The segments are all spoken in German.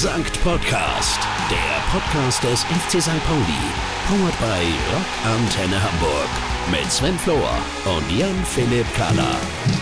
Sankt Podcast, der Podcast des FC St. Pauli, powered by Rock Antenne Hamburg mit Sven Flohr und Jan-Philipp Kahler.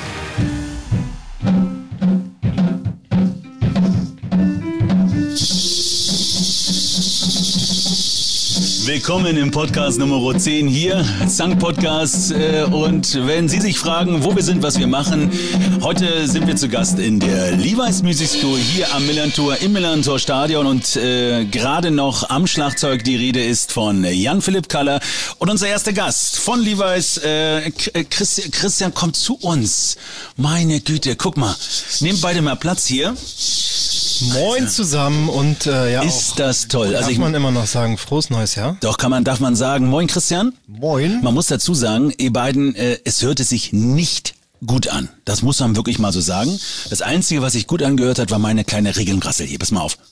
Willkommen im Podcast Nummer 10 hier, Sankt Podcast. Und wenn Sie sich fragen, wo wir sind, was wir machen, heute sind wir zu Gast in der Levi's Music School hier am Millantor, im Millantor Stadion. Und gerade noch am Schlagzeug die Rede ist von Jan-Philipp Kahler. Und unser erster Gast von Levi's, Christian, kommt zu uns. Meine Güte, guck mal, nehmt beide mal Platz hier. Moin zusammen und ja, ist das toll. Darf man immer noch sagen, frohes neues Jahr? Doch, darf man sagen. Moin Christian. Moin. Man muss dazu sagen, ihr beiden, es hörte sich nicht gut an. Das muss man wirklich mal so sagen. Das Einzige, was sich gut angehört hat, war meine kleine Regelngrassel hier. Pass mal auf.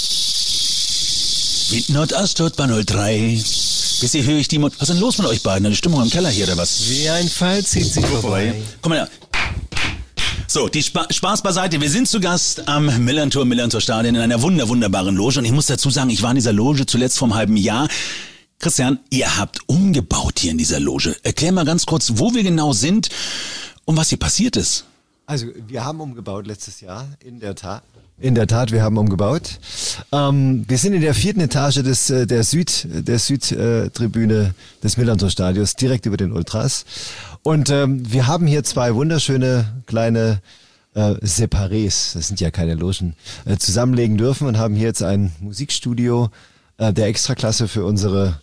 Wind Nordost, Stuttgart 03. Bisher höre ich die Was ist denn los mit euch beiden? Die Stimmung im Keller hier oder was? Wie ein Fall zieht sich vorbei. Komm mal her. So, die Spaß beiseite. Wir sind zu Gast am Millantor Stadion in einer wunderbaren Loge. Und ich muss dazu sagen, ich war in dieser Loge zuletzt vor einem halben Jahr. Christian, ihr habt umgebaut hier in dieser Loge. Erklär mal ganz kurz, wo wir genau sind und was hier passiert ist. Also, wir haben umgebaut letztes Jahr, in der Tat. In der Tat, wir haben umgebaut. Wir sind in der 4. Etage der Südtribüne des Millantor Stadions, direkt über den Ultras. Und wir haben hier zwei wunderschöne kleine Separés, das sind ja keine Logen, zusammenlegen dürfen und haben hier jetzt ein Musikstudio der Extraklasse für unser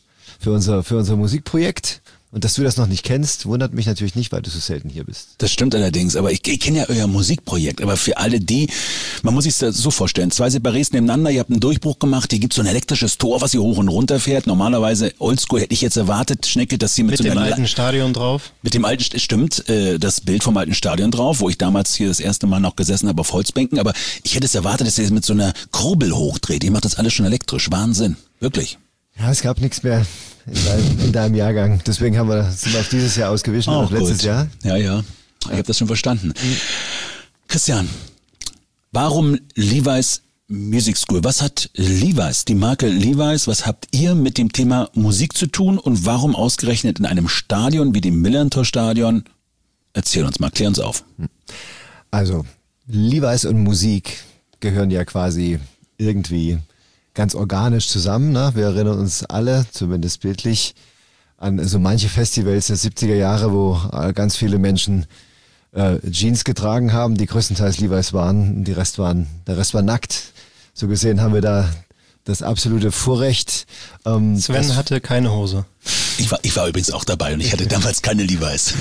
Musikprojekt. Und dass du das noch nicht kennst, wundert mich natürlich nicht, weil du so selten hier bist. Das stimmt allerdings, aber ich kenne ja euer Musikprojekt. Aber für alle die, man muss sich das so vorstellen, zwei Separés nebeneinander, ihr habt einen Durchbruch gemacht, hier gibt es so ein elektrisches Tor, was hier hoch und runter fährt. Normalerweise, oldschool hätte ich jetzt erwartet, Schnecke, dass sie mit so dem alten Stadion drauf. Mit dem alten, stimmt, das Bild vom alten Stadion drauf, wo ich damals hier das erste Mal noch gesessen habe auf Holzbänken. Aber ich hätte es erwartet, dass ihr es mit so einer Kurbel hochdreht. Ihr macht das alles schon elektrisch. Wahnsinn. Wirklich. Ja, es gab nichts mehr in deinem Jahrgang. Deswegen sind wir auf dieses Jahr ausgewichen, auf letztes Jahr. Ja. Ich habe das schon verstanden. Christian, warum Levi's Music School? Was hat Levi's, die Marke Levi's, was habt ihr mit dem Thema Musik zu tun und warum ausgerechnet in einem Stadion wie dem Millantor Stadion? Erzähl uns mal, klär uns auf. Also, Levi's und Musik gehören ja quasi irgendwie ganz organisch zusammen. Ne? Wir erinnern uns alle, zumindest bildlich, an so manche Festivals der 70er Jahre, wo ganz viele Menschen Jeans getragen haben, die größtenteils Levi's waren, der Rest war nackt. So gesehen haben wir da das absolute Vorrecht. Sven hatte keine Hose. Ich war übrigens auch dabei und ich hatte damals keine Levi's.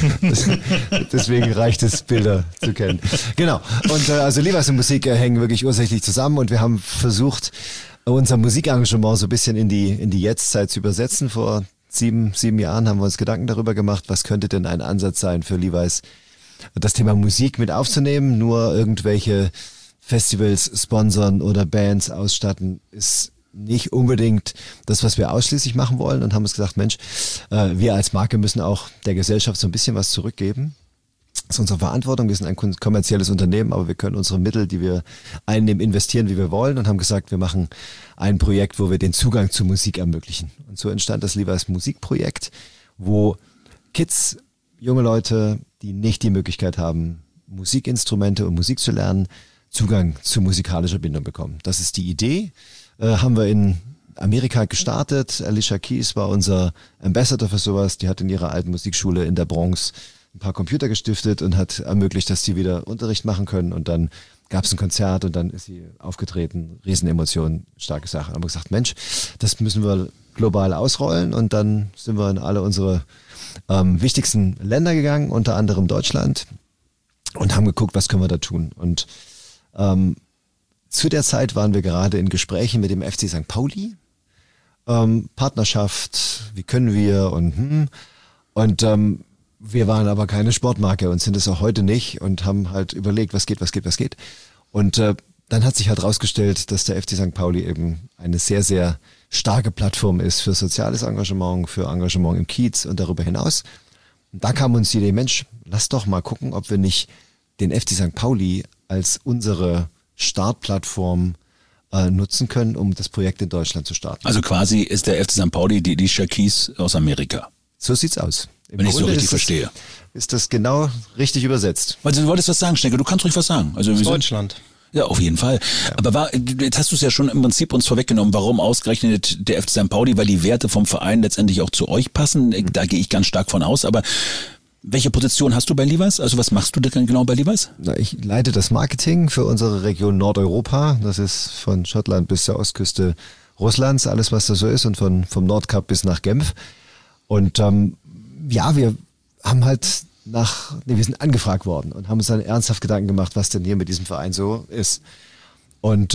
Deswegen reicht es, Bilder zu kennen. Genau. Und also Levi's und Musik hängen wirklich ursächlich zusammen und wir haben versucht, unser Musikengagement so ein bisschen in die Jetztzeit zu übersetzen. Vor sieben Jahren haben wir uns Gedanken darüber gemacht, was könnte denn ein Ansatz sein für Levi's, das Thema Musik mit aufzunehmen. Nur irgendwelche Festivals sponsern oder Bands ausstatten ist nicht unbedingt das, was wir ausschließlich machen wollen und haben uns gesagt, Mensch, wir als Marke müssen auch der Gesellschaft so ein bisschen was zurückgeben. Das ist unsere Verantwortung. Wir sind ein kommerzielles Unternehmen, aber wir können unsere Mittel, die wir einnehmen, investieren, wie wir wollen und haben gesagt, wir machen ein Projekt, wo wir den Zugang zu Musik ermöglichen. Und so entstand das Levi's Musikprojekt, wo Kids, junge Leute, die nicht die Möglichkeit haben, Musikinstrumente und Musik zu lernen, Zugang zu musikalischer Bindung bekommen. Das ist die Idee. Haben wir in Amerika gestartet. Alicia Keys war unser Ambassador für sowas. Die hat in ihrer alten Musikschule in der Bronx ein paar Computer gestiftet und hat ermöglicht, dass sie wieder Unterricht machen können. Und dann gab es ein Konzert und dann ist sie aufgetreten. Riesenemotionen, starke Sache. Haben wir gesagt, Mensch, das müssen wir global ausrollen. Und dann sind wir in alle unsere wichtigsten Länder gegangen, unter anderem Deutschland, und haben geguckt, was können wir da tun. Und zu der Zeit waren wir gerade in Gesprächen mit dem FC St. Pauli. Partnerschaft, wie können wir und wir waren aber keine Sportmarke und sind es auch heute nicht und haben halt überlegt, was geht. Und dann hat sich halt rausgestellt, dass der FC St. Pauli eben eine sehr, sehr starke Plattform ist für soziales Engagement, für Engagement im Kiez und darüber hinaus. Und da kam uns die Idee, Mensch, lass doch mal gucken, ob wir nicht den FC St. Pauli als unsere Startplattform nutzen können, um das Projekt in Deutschland zu starten. Also quasi ist der FC St. Pauli die Alicia Keys aus Amerika. So sieht's aus. Wenn ich so richtig verstehe. Ist das genau richtig übersetzt? Weil du wolltest was sagen, Schnecke, du kannst ruhig was sagen. Also Deutschland. Ja, auf jeden Fall. Ja. Aber jetzt hast du es ja schon im Prinzip uns vorweggenommen, warum ausgerechnet der FC St. Pauli, weil die Werte vom Verein letztendlich auch zu euch passen. Da gehe ich ganz stark von aus. Aber welche Position hast du bei Levi's? Also was machst du denn genau bei Levi's? Ich leite das Marketing für unsere Region Nordeuropa. Das ist von Schottland bis zur Ostküste Russlands, alles was da so ist, und vom Nordkap bis nach Genf. Und wir haben halt wir sind angefragt worden und haben uns dann ernsthaft Gedanken gemacht, was denn hier mit diesem Verein so ist. Und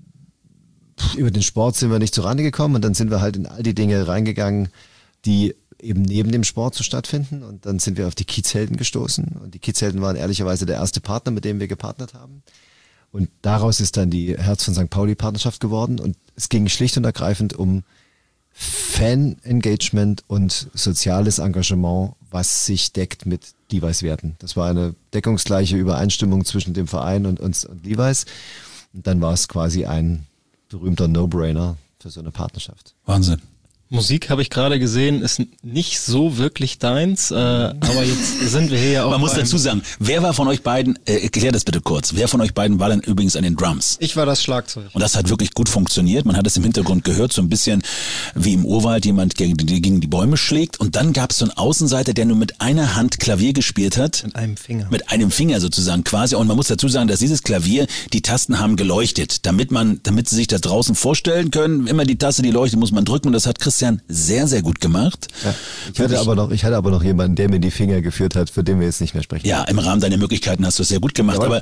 über den Sport sind wir nicht zurande gekommen, und dann sind wir halt in all die Dinge reingegangen, die eben neben dem Sport so stattfinden. Und dann sind wir auf die Kiezhelden gestoßen, und die Kiezhelden waren ehrlicherweise der erste Partner, mit dem wir gepartnert haben. Und daraus ist dann die Herz von St. Pauli Partnerschaft geworden, und es ging schlicht und ergreifend um Fan-Engagement und soziales Engagement, was sich deckt mit Levi's Werten. Das war eine deckungsgleiche Übereinstimmung zwischen dem Verein und uns und Levi's. Und dann war es quasi ein berühmter No-Brainer für so eine Partnerschaft. Wahnsinn. Musik, habe ich gerade gesehen, ist nicht so wirklich deins, aber jetzt sind wir hier ja auch. Man muss dazu sagen, wer war von euch beiden, erklär das bitte kurz, wer von euch beiden war denn übrigens an den Drums? Ich war das Schlagzeug. Und das hat wirklich gut funktioniert, man hat es im Hintergrund gehört, so ein bisschen wie im Urwald jemand gegen die Bäume schlägt, und dann gab es so einen Außenseiter, der nur mit einer Hand Klavier gespielt hat. Mit einem Finger. Mit einem Finger sozusagen quasi, und man muss dazu sagen, dass dieses Klavier, die Tasten haben geleuchtet, damit sie sich das draußen vorstellen können, immer die Taste, die leuchtet, muss man drücken, und das hat Christian sehr, sehr gut gemacht. Ja, ich hatte aber noch jemanden, der mir die Finger geführt hat, für den wir jetzt nicht mehr sprechen. Ja, im Rahmen deiner Möglichkeiten hast du es sehr gut gemacht. Aber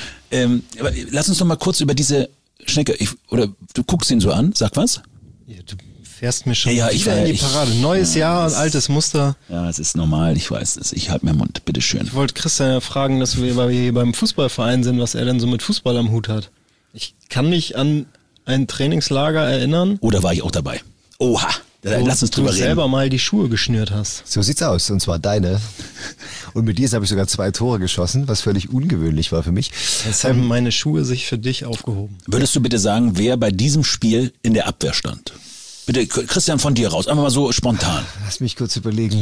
lass uns noch mal kurz über diese Schnecke, oder du guckst ihn so an, sag was? Ja, du fährst mir schon wieder in die Parade. Neues Jahr und altes Muster. Ja, es ist normal, ich weiß es. Ich halte mir Mund, bitteschön. Ich wollte Christian ja fragen, weil wir hier beim Fußballverein sind, was er denn so mit Fußball am Hut hat. Ich kann mich an ein Trainingslager erinnern. Oder war ich auch dabei? Oha! Lass uns drüber reden. Du selber mal die Schuhe geschnürt hast. So sieht's aus, und zwar deine. Und mit dir habe ich sogar 2 Tore geschossen, was völlig ungewöhnlich war für mich. Jetzt haben meine Schuhe sich für dich aufgehoben. Würdest du bitte sagen, wer bei diesem Spiel in der Abwehr stand? Bitte, Christian, von dir raus, einfach mal so spontan. Lass mich kurz überlegen.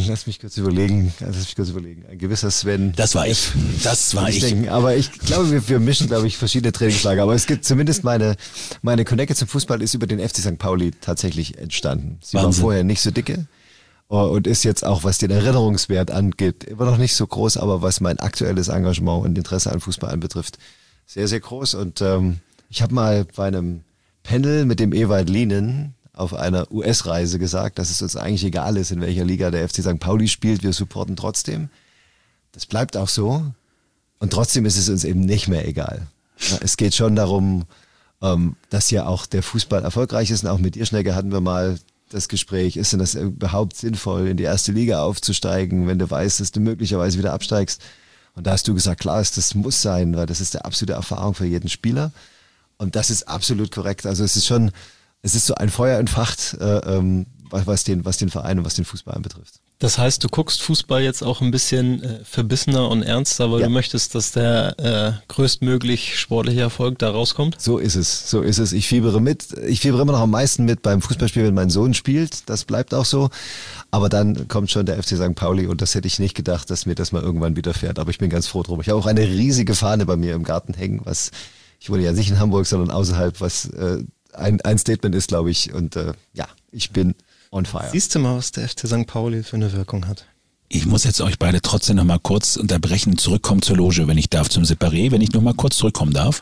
Ein gewisser Sven. Das war ich. Denken. Aber ich glaube, wir mischen, verschiedene Trainingslager. Aber es gibt zumindest meine Connecte zum Fußball ist über den FC St. Pauli tatsächlich entstanden. Sie war vorher nicht so dicke und ist jetzt auch, was den Erinnerungswert angeht, immer noch nicht so groß, aber was mein aktuelles Engagement und Interesse an Fußball anbetrifft, sehr, sehr groß. Und ich habe mal bei einem Panel mit dem Ewald Lienen auf einer US-Reise gesagt, dass es uns eigentlich egal ist, in welcher Liga der FC St. Pauli spielt, wir supporten trotzdem. Das bleibt auch so. Und trotzdem ist es uns eben nicht mehr egal. Ja, es geht schon darum, dass ja auch der Fußball erfolgreich ist. Und auch mit dir, Schnecke, hatten wir mal das Gespräch, ist denn das überhaupt sinnvoll, in die erste Liga aufzusteigen, wenn du weißt, dass du möglicherweise wieder absteigst? Und da hast du gesagt, klar, das muss sein, weil das ist der absolute Erfahrung für jeden Spieler. Und das ist absolut korrekt. Also es ist so ein Feuer entfacht, was den Verein und was den Fußball anbetrifft. Das heißt, du guckst Fußball jetzt auch ein bisschen verbissener und ernster, weil du möchtest, dass der größtmöglich sportliche Erfolg da rauskommt? So ist es. Ich fiebere mit. Ich fiebere immer noch am meisten mit beim Fußballspiel, wenn mein Sohn spielt. Das bleibt auch so. Aber dann kommt schon der FC St. Pauli, und das hätte ich nicht gedacht, dass mir das mal irgendwann widerfährt. Aber ich bin ganz froh drum. Ich habe auch eine riesige Fahne bei mir im Garten hängen, ich wohne ja nicht in Hamburg, sondern außerhalb, was ein Statement ist, glaube ich. Und ich bin on fire. Siehst du mal, was der FC St. Pauli für eine Wirkung hat? Ich muss jetzt euch beide trotzdem noch mal kurz unterbrechen, zurückkommen zur Loge, wenn ich darf, zum Separé, wenn ich noch mal kurz zurückkommen darf.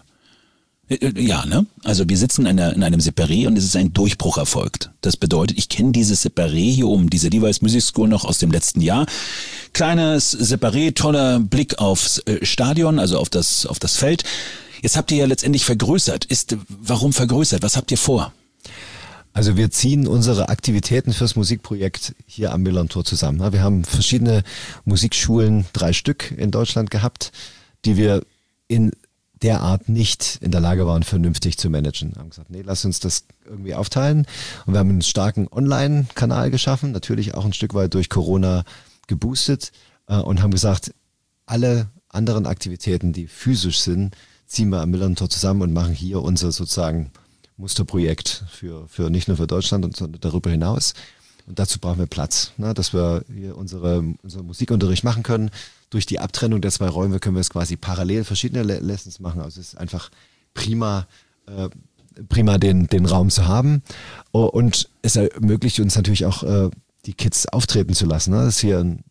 Ja, ne? Also wir sitzen in einem Separé, und es ist ein Durchbruch erfolgt. Das bedeutet, ich kenne dieses Separé hier oben, diese Levi's Music School noch aus dem letzten Jahr. Kleines Separé, toller Blick aufs Stadion, also auf das Feld. Jetzt habt ihr ja letztendlich vergrößert. Warum vergrößert? Was habt ihr vor? Also wir ziehen unsere Aktivitäten fürs Musikprojekt hier am Millerntor zusammen. Wir haben verschiedene Musikschulen, 3 Stück in Deutschland gehabt, die wir in der Art nicht in der Lage waren, vernünftig zu managen. Wir haben gesagt, nee, lass uns das irgendwie aufteilen. Und wir haben einen starken Online-Kanal geschaffen, natürlich auch ein Stück weit durch Corona geboostet, und haben gesagt, alle anderen Aktivitäten, die physisch sind, ziehen wir am Millerntor zusammen und machen hier unser sozusagen Musterprojekt für nicht nur für Deutschland, sondern darüber hinaus. Und dazu brauchen wir Platz, ne, dass wir hier unseren Musikunterricht machen können. Durch die Abtrennung der 2 Räume können wir es quasi parallel verschiedene Lessons machen. Also es ist einfach prima den Raum zu haben. Und es ermöglicht uns natürlich auch, die Kids auftreten zu lassen. Ne? Das ist hier eine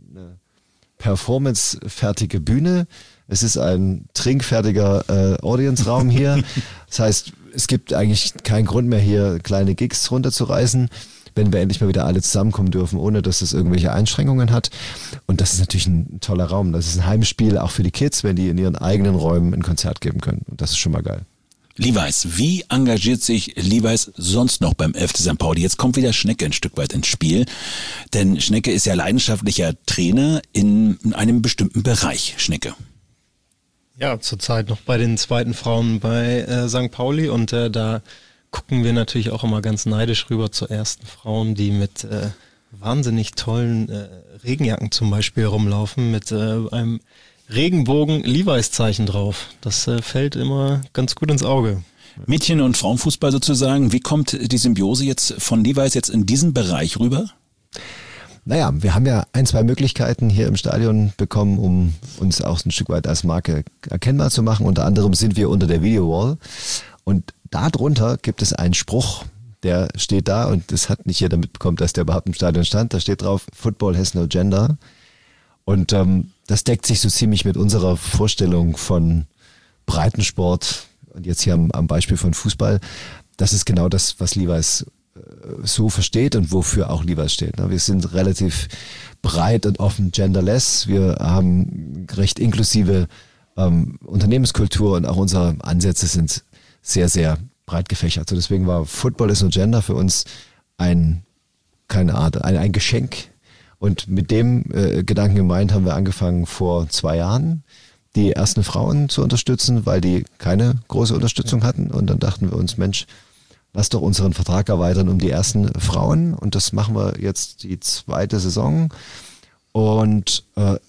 performancefertige Bühne. Es ist ein trinkfertiger Audience-Raum hier. Das heißt, es gibt eigentlich keinen Grund mehr, hier kleine Gigs runterzureißen, wenn wir endlich mal wieder alle zusammenkommen dürfen, ohne dass es irgendwelche Einschränkungen hat. Und das ist natürlich ein toller Raum. Das ist ein Heimspiel auch für die Kids, wenn die in ihren eigenen Räumen ein Konzert geben können. Und das ist schon mal geil. Levi's, wie engagiert sich Levi's sonst noch beim FC St. Pauli? Jetzt kommt wieder Schnecke ein Stück weit ins Spiel, denn Schnecke ist ja leidenschaftlicher Trainer in einem bestimmten Bereich. Schnecke. Ja, zurzeit noch bei den zweiten Frauen bei St. Pauli und da gucken wir natürlich auch immer ganz neidisch rüber zu ersten Frauen, die mit wahnsinnig tollen Regenjacken zum Beispiel rumlaufen, mit einem Regenbogen-Levi's-Zeichen drauf. Das fällt immer ganz gut ins Auge. Mädchen- und Frauenfußball sozusagen. Wie kommt die Symbiose jetzt von Levi's jetzt in diesen Bereich rüber? Naja, wir haben ja 1, 2 Möglichkeiten hier im Stadion bekommen, um uns auch ein Stück weit als Marke erkennbar zu machen. Unter anderem sind wir unter der Video Wall und darunter gibt es einen Spruch, der steht da und das hat nicht jeder mitbekommen, dass der überhaupt im Stadion stand. Da steht drauf, Football has no gender. Und das deckt sich so ziemlich mit unserer Vorstellung von Breitensport und jetzt hier am Beispiel von Fußball. Das ist genau das, was Levi's so versteht und wofür auch Levi's steht. Wir sind relativ breit und offen genderless. Wir haben recht inklusive Unternehmenskultur und auch unsere Ansätze sind sehr, sehr breit gefächert. Also deswegen war Football is no gender für uns ein Geschenk. Und mit dem Gedanken gemeint haben wir angefangen vor 2 Jahren, die ersten Frauen zu unterstützen, weil die keine große Unterstützung hatten. Und dann dachten wir uns, Mensch, lass doch unseren Vertrag erweitern um die ersten Frauen. Und das machen wir jetzt die 2. Saison und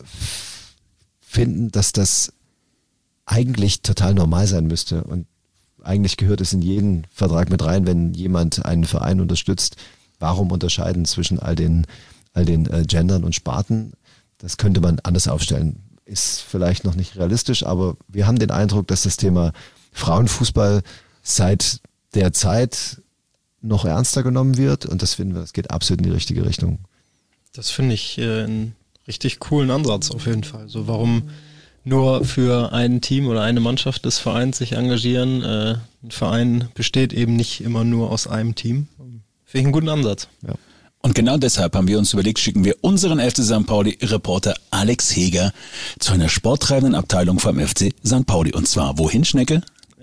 finden, dass das eigentlich total normal sein müsste. Und eigentlich gehört es in jeden Vertrag mit rein, wenn jemand einen Verein unterstützt. Warum unterscheiden zwischen all den Gendern und Sparten? Das könnte man anders aufstellen. Ist vielleicht noch nicht realistisch, aber wir haben den Eindruck, dass das Thema Frauenfußball seit der Zeit noch ernster genommen wird und das finden wir, das geht absolut in die richtige Richtung. Das finde ich einen richtig coolen Ansatz auf jeden Fall. So, warum nur für ein Team oder eine Mannschaft des Vereins sich engagieren? Ein Verein besteht eben nicht immer nur aus einem Team. Finde ich einen guten Ansatz. Ja. Und genau deshalb haben wir uns überlegt, schicken wir unseren FC St. Pauli-Reporter Alex Heger zu einer sporttreibenden Abteilung vom FC St. Pauli. Und zwar wohin, Schnecke?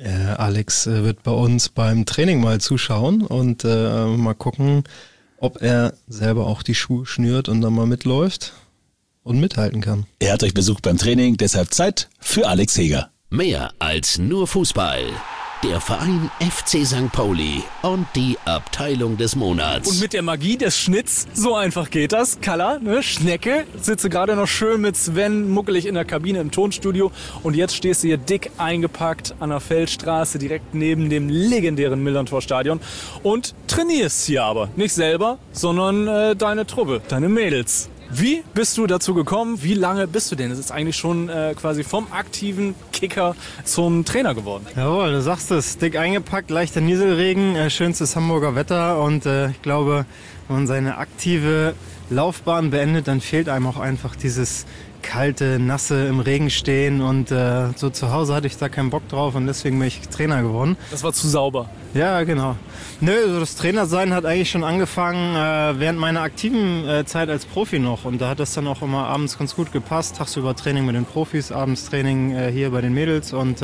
Alex wird bei uns beim Training mal zuschauen und mal gucken, ob er selber auch die Schuhe schnürt und dann mal mitläuft und mithalten kann. Er hat euch besucht beim Training, deshalb Zeit für Alex Heger. Mehr als nur Fußball. Der Verein FC St. Pauli und die Abteilung des Monats. Und mit der Magie des Schnitts, so einfach geht das. Kalla, ne? Schnecke, sitze gerade noch schön mit Sven muckelig in der Kabine im Tonstudio. Und jetzt stehst du hier dick eingepackt an der Feldstraße, direkt neben dem legendären Millerntor-Stadion. Und trainierst hier aber. Nicht selber, sondern deine Truppe, deine Mädels. Wie bist du dazu gekommen? Wie lange bist du denn? Das ist eigentlich schon quasi vom aktiven Kicker zum Trainer geworden. Jawohl, du sagst es. Dick eingepackt, leichter Nieselregen, schönstes Hamburger Wetter. Und ich glaube, wenn man seine aktive Laufbahn beendet, dann fehlt einem auch einfach dieses kalte, nasse im Regen stehen. Und so zu Hause hatte ich da keinen Bock drauf und deswegen bin ich Trainer geworden. Das war zu sauber. Ja, genau. Nö, also das Trainersein hat eigentlich schon angefangen während meiner aktiven Zeit als Profi noch. Und da hat das dann auch immer abends ganz gut gepasst. Tagsüber Training mit den Profis, abends Training hier bei den Mädels. Und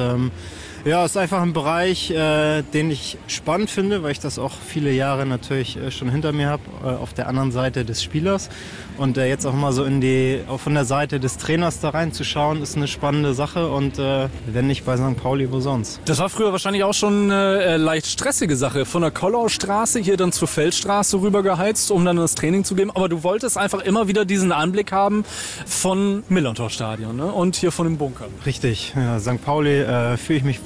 ja, ist einfach ein Bereich, den ich spannend finde, weil ich das auch viele Jahre natürlich schon hinter mir habe, auf der anderen Seite des Spielers. Und jetzt auch mal so auch von der Seite des Trainers da reinzuschauen, ist eine spannende Sache. Und wenn nicht bei St. Pauli, wo sonst? Das war früher wahrscheinlich auch schon eine leicht stressige Sache. Von der Kollaustraße hier dann zur Feldstraße rüber geheizt, um dann das Training zu geben. Aber du wolltest einfach immer wieder diesen Anblick haben von Millerntor-Stadion, ne? Und hier von dem Bunker. Richtig. Ja, St. Pauli fühle ich mich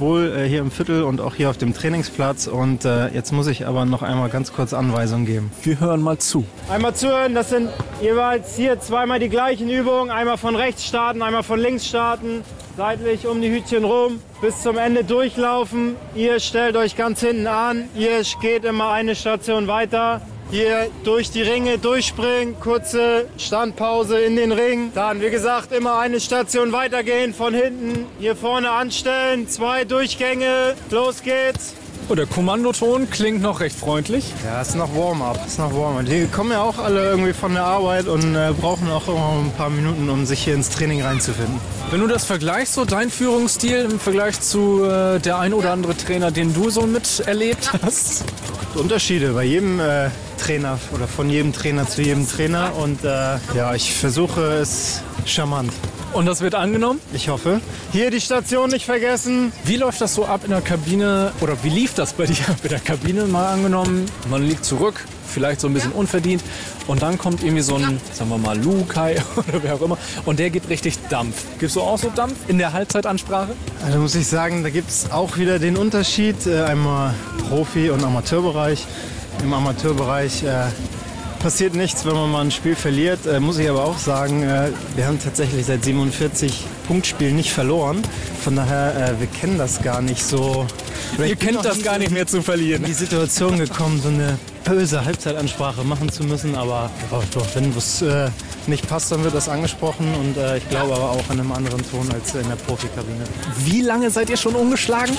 wohl hier im Viertel und auch hier auf dem Trainingsplatz. Und jetzt muss ich aber noch einmal ganz kurz Anweisungen geben. Wir hören mal zu. Einmal zuhören, das sind jeweils hier zweimal die gleichen Übungen. Einmal von rechts starten, einmal von links starten. Seitlich um die Hütchen rum, bis zum Ende durchlaufen. Ihr stellt euch ganz hinten an. Ihr geht immer eine Station weiter. Hier durch die Ringe durchspringen, kurze Standpause in den Ring. Dann, wie gesagt, immer eine Station weitergehen, von hinten hier vorne anstellen. 2 Durchgänge, los geht's. Oh, der Kommandoton klingt noch recht freundlich. Ja, ist noch Warm-up. Die kommen ja auch alle irgendwie von der Arbeit und brauchen auch immer ein paar Minuten, um sich hier ins Training reinzufinden. Wenn du das vergleichst, so dein Führungsstil im Vergleich zu der ein oder andere Trainer, den du so miterlebt hast? Unterschiede bei jedem Trainer oder von jedem Trainer zu jedem Trainer und ja, ich versuche es charmant. Und das wird angenommen? Ich hoffe. Hier die Station nicht vergessen. Wie läuft das so ab in der Kabine oder wie lief das bei dir in der Kabine? Mal angenommen, man liegt zurück, vielleicht so ein bisschen unverdient und dann kommt irgendwie so ein, sagen wir mal, Lukai oder wer auch immer und der gibt richtig Dampf. Gibst du auch so Dampf in der Halbzeitansprache? Also muss ich sagen, da gibt es auch wieder den Unterschied, einmal Profi- und Amateurbereich. Im Amateurbereich passiert nichts, wenn man mal ein Spiel verliert. Muss ich aber auch sagen, wir haben tatsächlich seit 47 Punktspielen nicht verloren. Von daher, wir kennen das gar nicht so. Ihr kennt das gar nicht mehr zu verlieren. In die Situation gekommen, so eine böse Halbzeitansprache machen zu müssen. Aber wenn was nicht passt, dann wird das angesprochen. Und ich glaube aber auch in einem anderen Ton als in der Profikabine. Wie lange seid ihr schon ungeschlagen?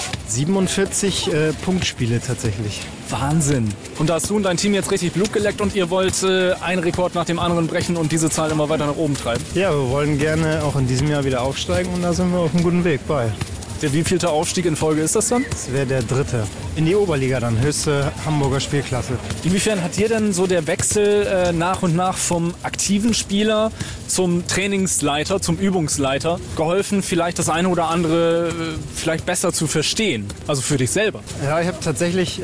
47 Punktspiele tatsächlich. Wahnsinn. Und da hast du und dein Team jetzt richtig Blut geleckt und ihr wollt einen Rekord nach dem anderen brechen und diese Zahl immer weiter nach oben treiben? Ja, wir wollen gerne auch in diesem Jahr wieder aufsteigen und da sind wir auf einem guten Weg bei. Der wievielte Aufstieg in Folge ist das dann? Das wäre der 3. In die Oberliga dann, höchste Hamburger Spielklasse. Inwiefern hat dir denn so der Wechsel nach und nach vom aktiven Spieler zum Trainingsleiter, zum Übungsleiter geholfen, vielleicht das eine oder andere vielleicht besser zu verstehen? Also für dich selber? Ja, ich habe tatsächlich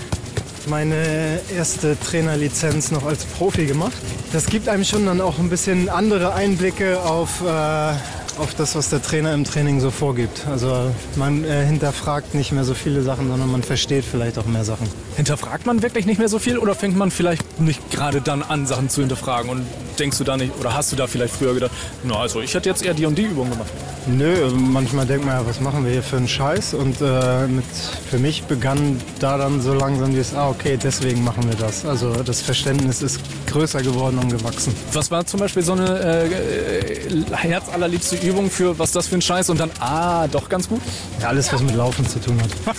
meine erste Trainerlizenz noch als Profi gemacht. Das gibt einem schon dann auch ein bisschen andere Einblicke auf das, was der Trainer im Training so vorgibt. Also man hinterfragt nicht mehr so viele Sachen, sondern man versteht vielleicht auch mehr Sachen. Hinterfragt man wirklich nicht mehr so viel oder fängt man vielleicht nicht gerade dann an, Sachen zu hinterfragen? Und denkst du da nicht, oder hast du da vielleicht früher gedacht, na also ich hätte jetzt eher die und die Übung gemacht? Nö, manchmal denkt man ja, was machen wir hier für einen Scheiß? Und für mich begann da dann so langsam dieses, okay, deswegen machen wir das. Also das Verständnis ist größer geworden und gewachsen. Was war zum Beispiel so eine herzallerliebste Übung für, was das für ein Scheiß und dann, doch ganz gut? Ja, alles, was mit Laufen zu tun hat.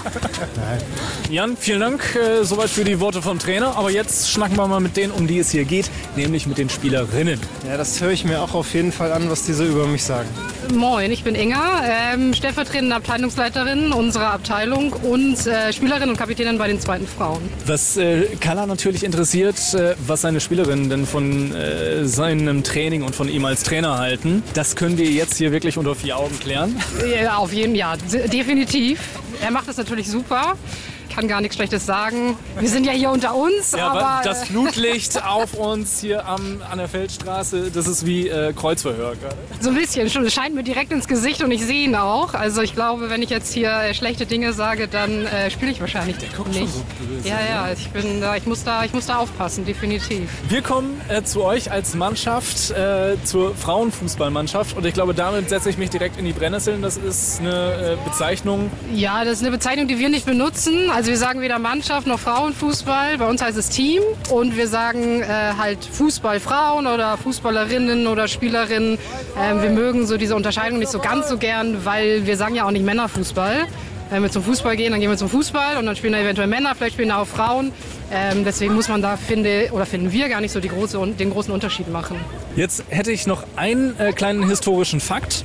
Jan, vielen Dank soweit für die Worte vom Trainer. Aber jetzt schnacken wir mal mit denen, um die es hier geht, nämlich mit den Spielerinnen. Ja, das höre ich mir auch auf jeden Fall an, was die so über mich sagen. Moin, ich bin Inga, stellvertretende Abteilungsleiterin unserer Abteilung und Spielerin und Kapitänin bei den zweiten Frauen. Was Kalla natürlich interessiert, was seine Spielerinnen denn von seinem Training und von ihm als Trainer halten, das können wir jetzt hier wirklich unter 4 Augen klären. Ja, auf jeden Fall, definitiv. Er macht das natürlich super. Kann gar nichts Schlechtes sagen. Wir sind ja hier unter uns. Ja, aber das Flutlicht auf uns hier an der Feldstraße, das ist wie Kreuzverhör gerade. so ein bisschen schon. Es scheint mir direkt ins Gesicht und ich sehe ihn auch. Also ich glaube, wenn ich jetzt hier schlechte Dinge sage, dann spiele ich wahrscheinlich nicht. Ja, ich muss da aufpassen, definitiv. Wir kommen zu euch als Mannschaft, zur Frauenfußballmannschaft. Und ich glaube, damit setze ich mich direkt in die Brennnesseln. Das ist eine Bezeichnung. Ja, das ist eine Bezeichnung, die wir nicht benutzen. Also wir sagen weder Mannschaft noch Frauenfußball. Bei uns heißt es Team. Und wir sagen halt Fußballfrauen oder Fußballerinnen oder Spielerinnen. Wir mögen so diese Unterscheidung nicht so ganz so gern, weil wir sagen ja auch nicht Männerfußball. Wenn wir zum Fußball gehen, dann gehen wir zum Fußball und dann spielen da eventuell Männer, vielleicht spielen da auch Frauen. Deswegen muss man da, finden wir, gar nicht so den großen Unterschied machen. Jetzt hätte ich noch einen kleinen historischen Fakt.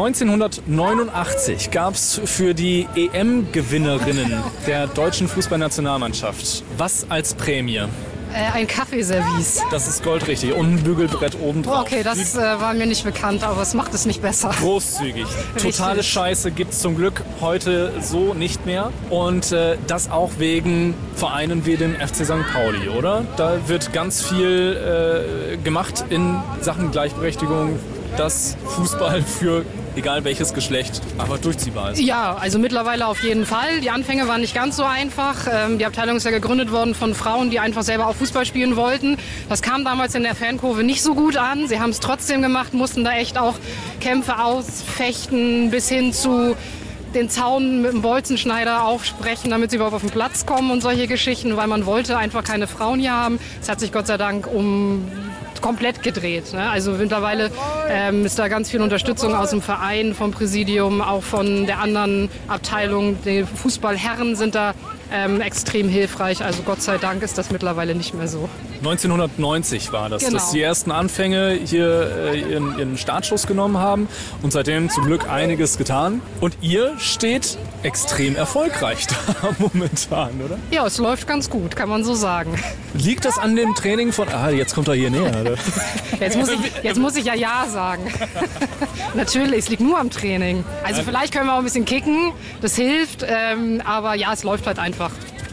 1989 gab es für die EM-Gewinnerinnen der deutschen Fußballnationalmannschaft was als Prämie? Ein Kaffeeservice. Das ist goldrichtig und ein Bügelbrett obendrauf. Okay, das war mir nicht bekannt, aber es macht es nicht besser. Großzügig. Totale Scheiße gibt es zum Glück heute so nicht mehr. Und das auch wegen Vereinen wie dem FC St. Pauli, oder? Da wird ganz viel gemacht in Sachen Gleichberechtigung, dass Fußball für egal welches Geschlecht, einfach durchziehbar ist. Ja, also mittlerweile auf jeden Fall. Die Anfänge waren nicht ganz so einfach. Die Abteilung ist ja gegründet worden von Frauen, die einfach selber auch Fußball spielen wollten. Das kam damals in der Fankurve nicht so gut an. Sie haben es trotzdem gemacht, mussten da echt auch Kämpfe ausfechten bis hin zu den Zaun mit dem Bolzenschneider aufsprechen, damit sie überhaupt auf den Platz kommen und solche Geschichten, weil man wollte einfach keine Frauen hier haben. Es hat sich Gott sei Dank komplett gedreht. Ne? Also mittlerweile ist da ganz viel Unterstützung aus dem Verein, vom Präsidium, auch von der anderen Abteilung. Die Fußballherren sind da extrem hilfreich. Also Gott sei Dank ist das mittlerweile nicht mehr so. 1990 war das, Genau. dass die ersten Anfänge hier ihren Startschuss genommen haben und seitdem zum Glück einiges getan. Und ihr steht extrem erfolgreich da momentan, oder? Ja, es läuft ganz gut, kann man so sagen. Liegt das an dem Training von... jetzt kommt er hier näher. Oder? Jetzt muss ich ja sagen. Natürlich, es liegt nur am Training. Also vielleicht können wir auch ein bisschen kicken, das hilft. Aber ja, es läuft halt einfach.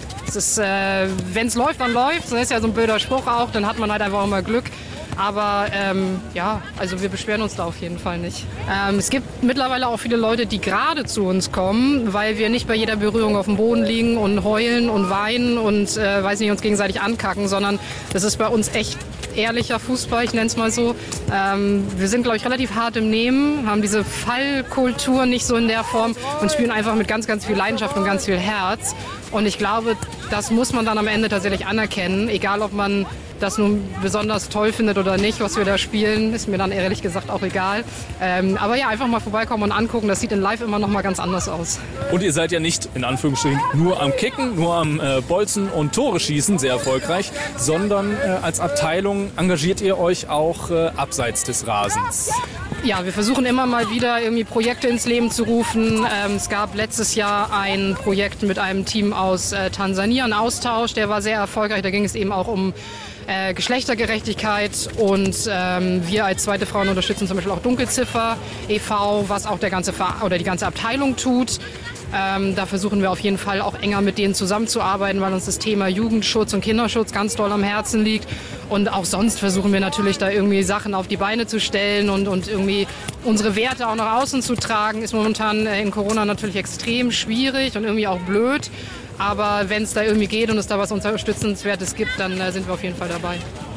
Wenn es läuft, dann läuft. Das ist ja so ein blöder Spruch auch, dann hat man halt einfach auch mal Glück. Aber ja, also wir beschweren uns da auf jeden Fall nicht. Es gibt mittlerweile auch viele Leute, die gerade zu uns kommen, weil wir nicht bei jeder Berührung auf dem Boden liegen und heulen und weinen und uns gegenseitig ankacken, sondern das ist bei uns echt ehrlicher Fußball, ich nenne es mal so. Wir sind, glaube ich, relativ hart im Nehmen, haben diese Fallkultur nicht so in der Form und spielen einfach mit ganz, ganz viel Leidenschaft und ganz viel Herz. Und ich glaube, das muss man dann am Ende tatsächlich anerkennen, egal ob man das nun besonders toll findet oder nicht, was wir da spielen, ist mir dann ehrlich gesagt auch egal. Aber ja, einfach mal vorbeikommen und angucken, das sieht in Live immer noch mal ganz anders aus. Und ihr seid ja nicht, in Anführungsstrichen, nur am Kicken, nur am Bolzen und Tore schießen, sehr erfolgreich, sondern als Abteilung engagiert ihr euch auch abseits des Rasens. Ja, wir versuchen immer mal wieder irgendwie Projekte ins Leben zu rufen. Es gab letztes Jahr ein Projekt mit einem Team aus Tansania, ein Austausch, der war sehr erfolgreich. Da ging es eben auch um Geschlechtergerechtigkeit und wir als Zweite Frauen unterstützen zum Beispiel auch Dunkelziffer e.V., was auch die ganze Abteilung tut. Da versuchen wir auf jeden Fall auch enger mit denen zusammenzuarbeiten, weil uns das Thema Jugendschutz und Kinderschutz ganz doll am Herzen liegt. Und auch sonst versuchen wir natürlich da irgendwie Sachen auf die Beine zu stellen und irgendwie unsere Werte auch nach außen zu tragen. Ist momentan in Corona natürlich extrem schwierig und irgendwie auch blöd. Aber wenn es da irgendwie geht und es da was Unterstützenswertes gibt, dann sind wir auf jeden Fall dabei.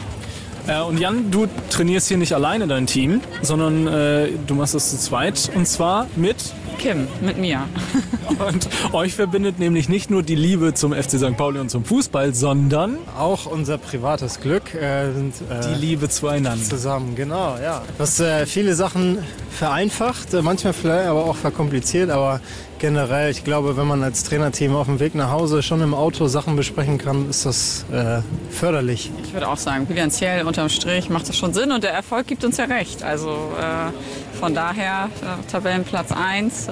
Und Jan, du trainierst hier nicht alleine dein Team, sondern du machst es zu zweit und zwar mit Kim, mit mir. Und euch verbindet nämlich nicht nur die Liebe zum FC St. Pauli und zum Fußball, sondern auch unser privates Glück sind die Liebe zueinander. Zusammen, genau, ja. Was viele Sachen vereinfacht, manchmal vielleicht aber auch verkompliziert, aber generell, ich glaube, wenn man als Trainerteam auf dem Weg nach Hause schon im Auto Sachen besprechen kann, ist das förderlich. Ich würde auch sagen, bilanziell unterm Strich macht das schon Sinn und der Erfolg gibt uns ja recht. Also von daher Tabellenplatz 1.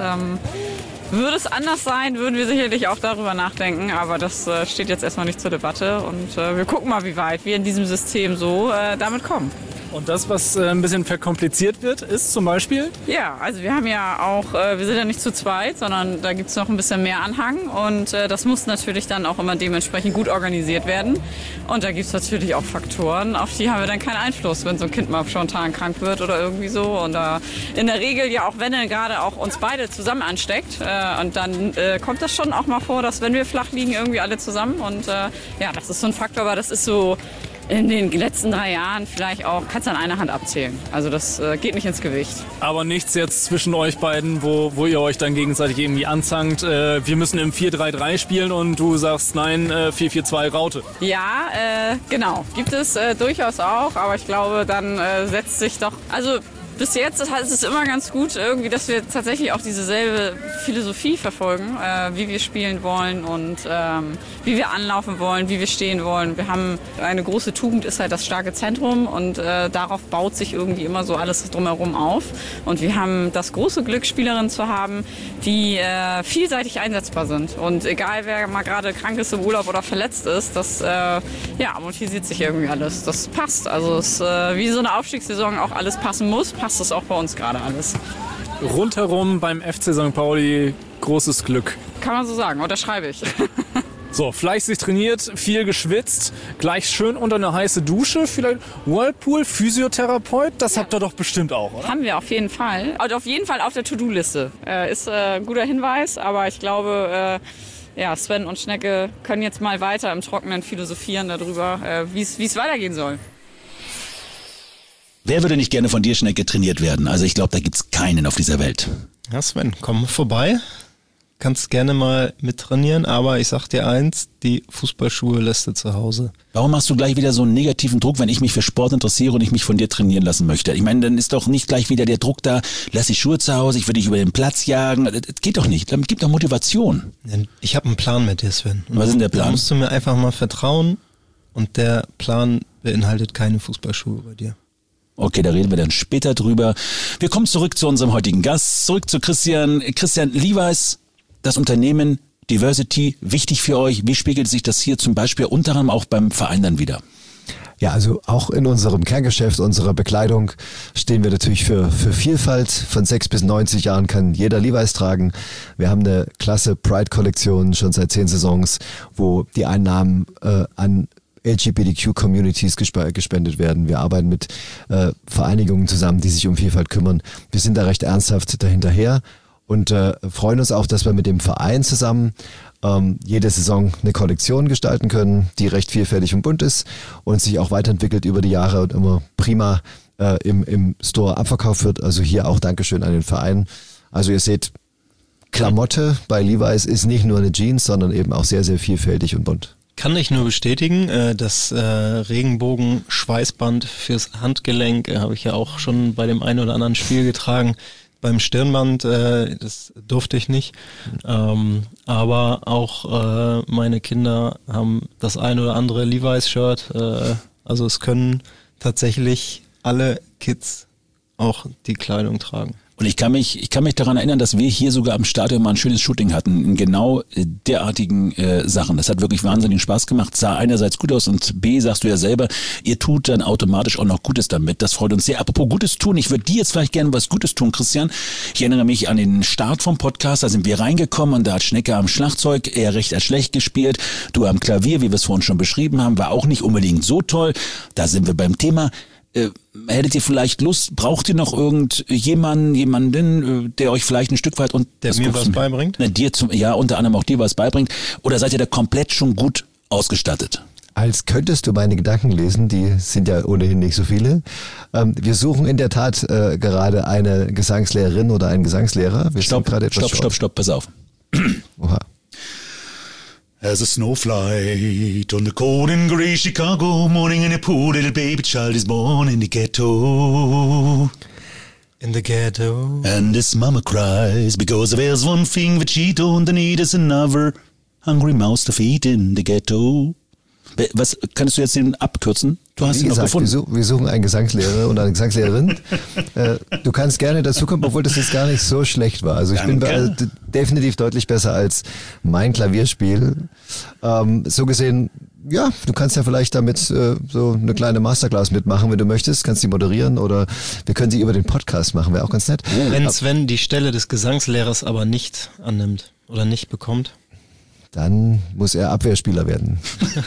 Würde es anders sein, würden wir sicherlich auch darüber nachdenken, aber das steht jetzt erstmal nicht zur Debatte und wir gucken mal, wie weit wir in diesem System so damit kommen. Und das, was ein bisschen verkompliziert wird, ist zum Beispiel? Ja, also wir haben ja auch, wir sind ja nicht zu zweit, sondern da gibt es noch ein bisschen mehr Anhang und das muss natürlich dann auch immer dementsprechend gut organisiert werden. Und da gibt es natürlich auch Faktoren, auf die haben wir dann keinen Einfluss, wenn so ein Kind mal spontan krank wird oder irgendwie so. Und in der Regel ja auch, wenn er gerade auch uns beide zusammen ansteckt und dann kommt das schon auch mal vor, dass wenn wir flach liegen, irgendwie alle zusammen. Und ja, das ist so ein Faktor, aber das ist so in den letzten 3 Jahren vielleicht auch, kannst du an einer Hand abzählen. Also das geht nicht ins Gewicht. Aber nichts jetzt zwischen euch beiden, wo ihr euch dann gegenseitig irgendwie anzankt, wir müssen im 4-3-3 spielen und du sagst, nein, 4-4-2 Raute. Ja, genau. Gibt es durchaus auch, aber ich glaube, dann setzt sich doch, also bis jetzt ist es immer ganz gut, irgendwie, dass wir tatsächlich auch dieselbe Philosophie verfolgen, wie wir spielen wollen und wie wir anlaufen wollen, wie wir stehen wollen. Wir haben eine große Tugend, ist halt das starke Zentrum und darauf baut sich irgendwie immer so alles drumherum auf. Und wir haben das große Glück, Spielerinnen zu haben, die vielseitig einsetzbar sind. Und egal, wer mal gerade krank ist, im Urlaub oder verletzt ist, das amortisiert sich irgendwie alles. Das passt. Also es wie so eine Aufstiegssaison auch alles passen muss, passt das auch bei uns gerade alles. Rundherum beim FC St. Pauli großes Glück. Kann man so sagen, unterschreibe ich. So, fleißig trainiert, viel geschwitzt, gleich schön unter eine heiße Dusche, vielleicht Whirlpool, Physiotherapeut, das habt ihr doch bestimmt auch, oder? Haben wir auf jeden Fall. Und auf jeden Fall auf der To-Do-Liste. Ist ein guter Hinweis, aber ich glaube, Sven und Schnecke können jetzt mal weiter im Trockenen philosophieren darüber, wie es weitergehen soll. Wer würde nicht gerne von dir, Schnecke, trainiert werden? Also ich glaube, da gibt's keinen auf dieser Welt. Ja, Sven, komm vorbei. Kannst gerne mal mittrainieren, aber ich sag dir eins, die Fußballschuhe lässt du zu Hause. Warum hast du gleich wieder so einen negativen Druck, wenn ich mich für Sport interessiere und ich mich von dir trainieren lassen möchte? Ich meine, dann ist doch nicht gleich wieder der Druck da, lass die Schuhe zu Hause, ich will dich über den Platz jagen. Das geht doch nicht, damit gibt doch Motivation. Ich habe einen Plan mit dir, Sven. Was ist denn der Plan? Da musst du mir einfach mal vertrauen und der Plan beinhaltet keine Fußballschuhe bei dir. Okay, da reden wir dann später drüber. Wir kommen zurück zu unserem heutigen Gast, zurück zu Christian. Christian, Levi's, das Unternehmen Diversity, wichtig für euch. Wie spiegelt sich das hier zum Beispiel unter anderem auch beim Verein dann wieder? Ja, also auch in unserem Kerngeschäft, unserer Bekleidung stehen wir natürlich für Vielfalt. Von 6 bis 90 Jahren kann jeder Levi's tragen. Wir haben eine klasse Pride-Kollektion schon seit 10 Saisons, wo die Einnahmen an LGBTQ-Communities gespendet werden. Wir arbeiten mit Vereinigungen zusammen, die sich um Vielfalt kümmern. Wir sind da recht ernsthaft dahinterher und freuen uns auch, dass wir mit dem Verein zusammen jede Saison eine Kollektion gestalten können, die recht vielfältig und bunt ist und sich auch weiterentwickelt über die Jahre und immer prima im Store abverkauft wird. Also hier auch Dankeschön an den Verein. Also ihr seht, Klamotte bei Levi's ist nicht nur eine Jeans, sondern eben auch sehr, sehr vielfältig und bunt. Kann ich nur bestätigen, das Regenbogen-Schweißband fürs Handgelenk habe ich ja auch schon bei dem einen oder anderen Spiel getragen. Beim Stirnband, das durfte ich nicht. Aber auch meine Kinder haben das ein oder andere Levi's-Shirt. Also es können tatsächlich alle Kids auch die Kleidung tragen. Und ich kann mich daran erinnern, dass wir hier sogar am Stadion mal ein schönes Shooting hatten, in genau derartigen Sachen. Das hat wirklich wahnsinnig Spaß gemacht. Sah einerseits gut aus und B, sagst du ja selber, ihr tut dann automatisch auch noch Gutes damit. Das freut uns sehr. Apropos Gutes tun, ich würde dir jetzt vielleicht gerne was Gutes tun, Christian. Ich erinnere mich an den Start vom Podcast, da sind wir reingekommen und da hat Schnecke am Schlagzeug eher recht als schlecht gespielt. Du am Klavier, wie wir es vorhin schon beschrieben haben, war auch nicht unbedingt so toll. Da sind wir beim Thema. Hättet ihr vielleicht Lust, braucht ihr noch jemanden, der euch vielleicht ein Stück weit und der mir was beibringt? Unter anderem auch dir was beibringt. Oder seid ihr da komplett schon gut ausgestattet? Als könntest du meine Gedanken lesen, die sind ja ohnehin nicht so viele. Wir suchen in der Tat gerade eine Gesangslehrerin oder einen Gesangslehrer. Stopp, pass auf. Oha. As a snowflake on the cold and grey Chicago morning, and a poor little baby child is born in the ghetto. In the ghetto. And his mama cries because there's one thing that she don't need is another hungry mouse to feed in the ghetto. Was kannst du jetzt den abkürzen? Du hast ihn noch gefunden. Wir suchen einen Gesangslehrer und eine Gesangslehrerin. Du kannst gerne dazukommen, obwohl das jetzt gar nicht so schlecht war. Also ich bin definitiv deutlich besser als mein Klavierspiel. So gesehen, ja, du kannst ja vielleicht damit so eine kleine Masterclass mitmachen, wenn du möchtest. Kannst die moderieren oder wir können sie über den Podcast machen, wäre auch ganz nett. Wenn Sven die Stelle des Gesangslehrers aber nicht annimmt oder nicht bekommt, dann muss er Abwehrspieler werden.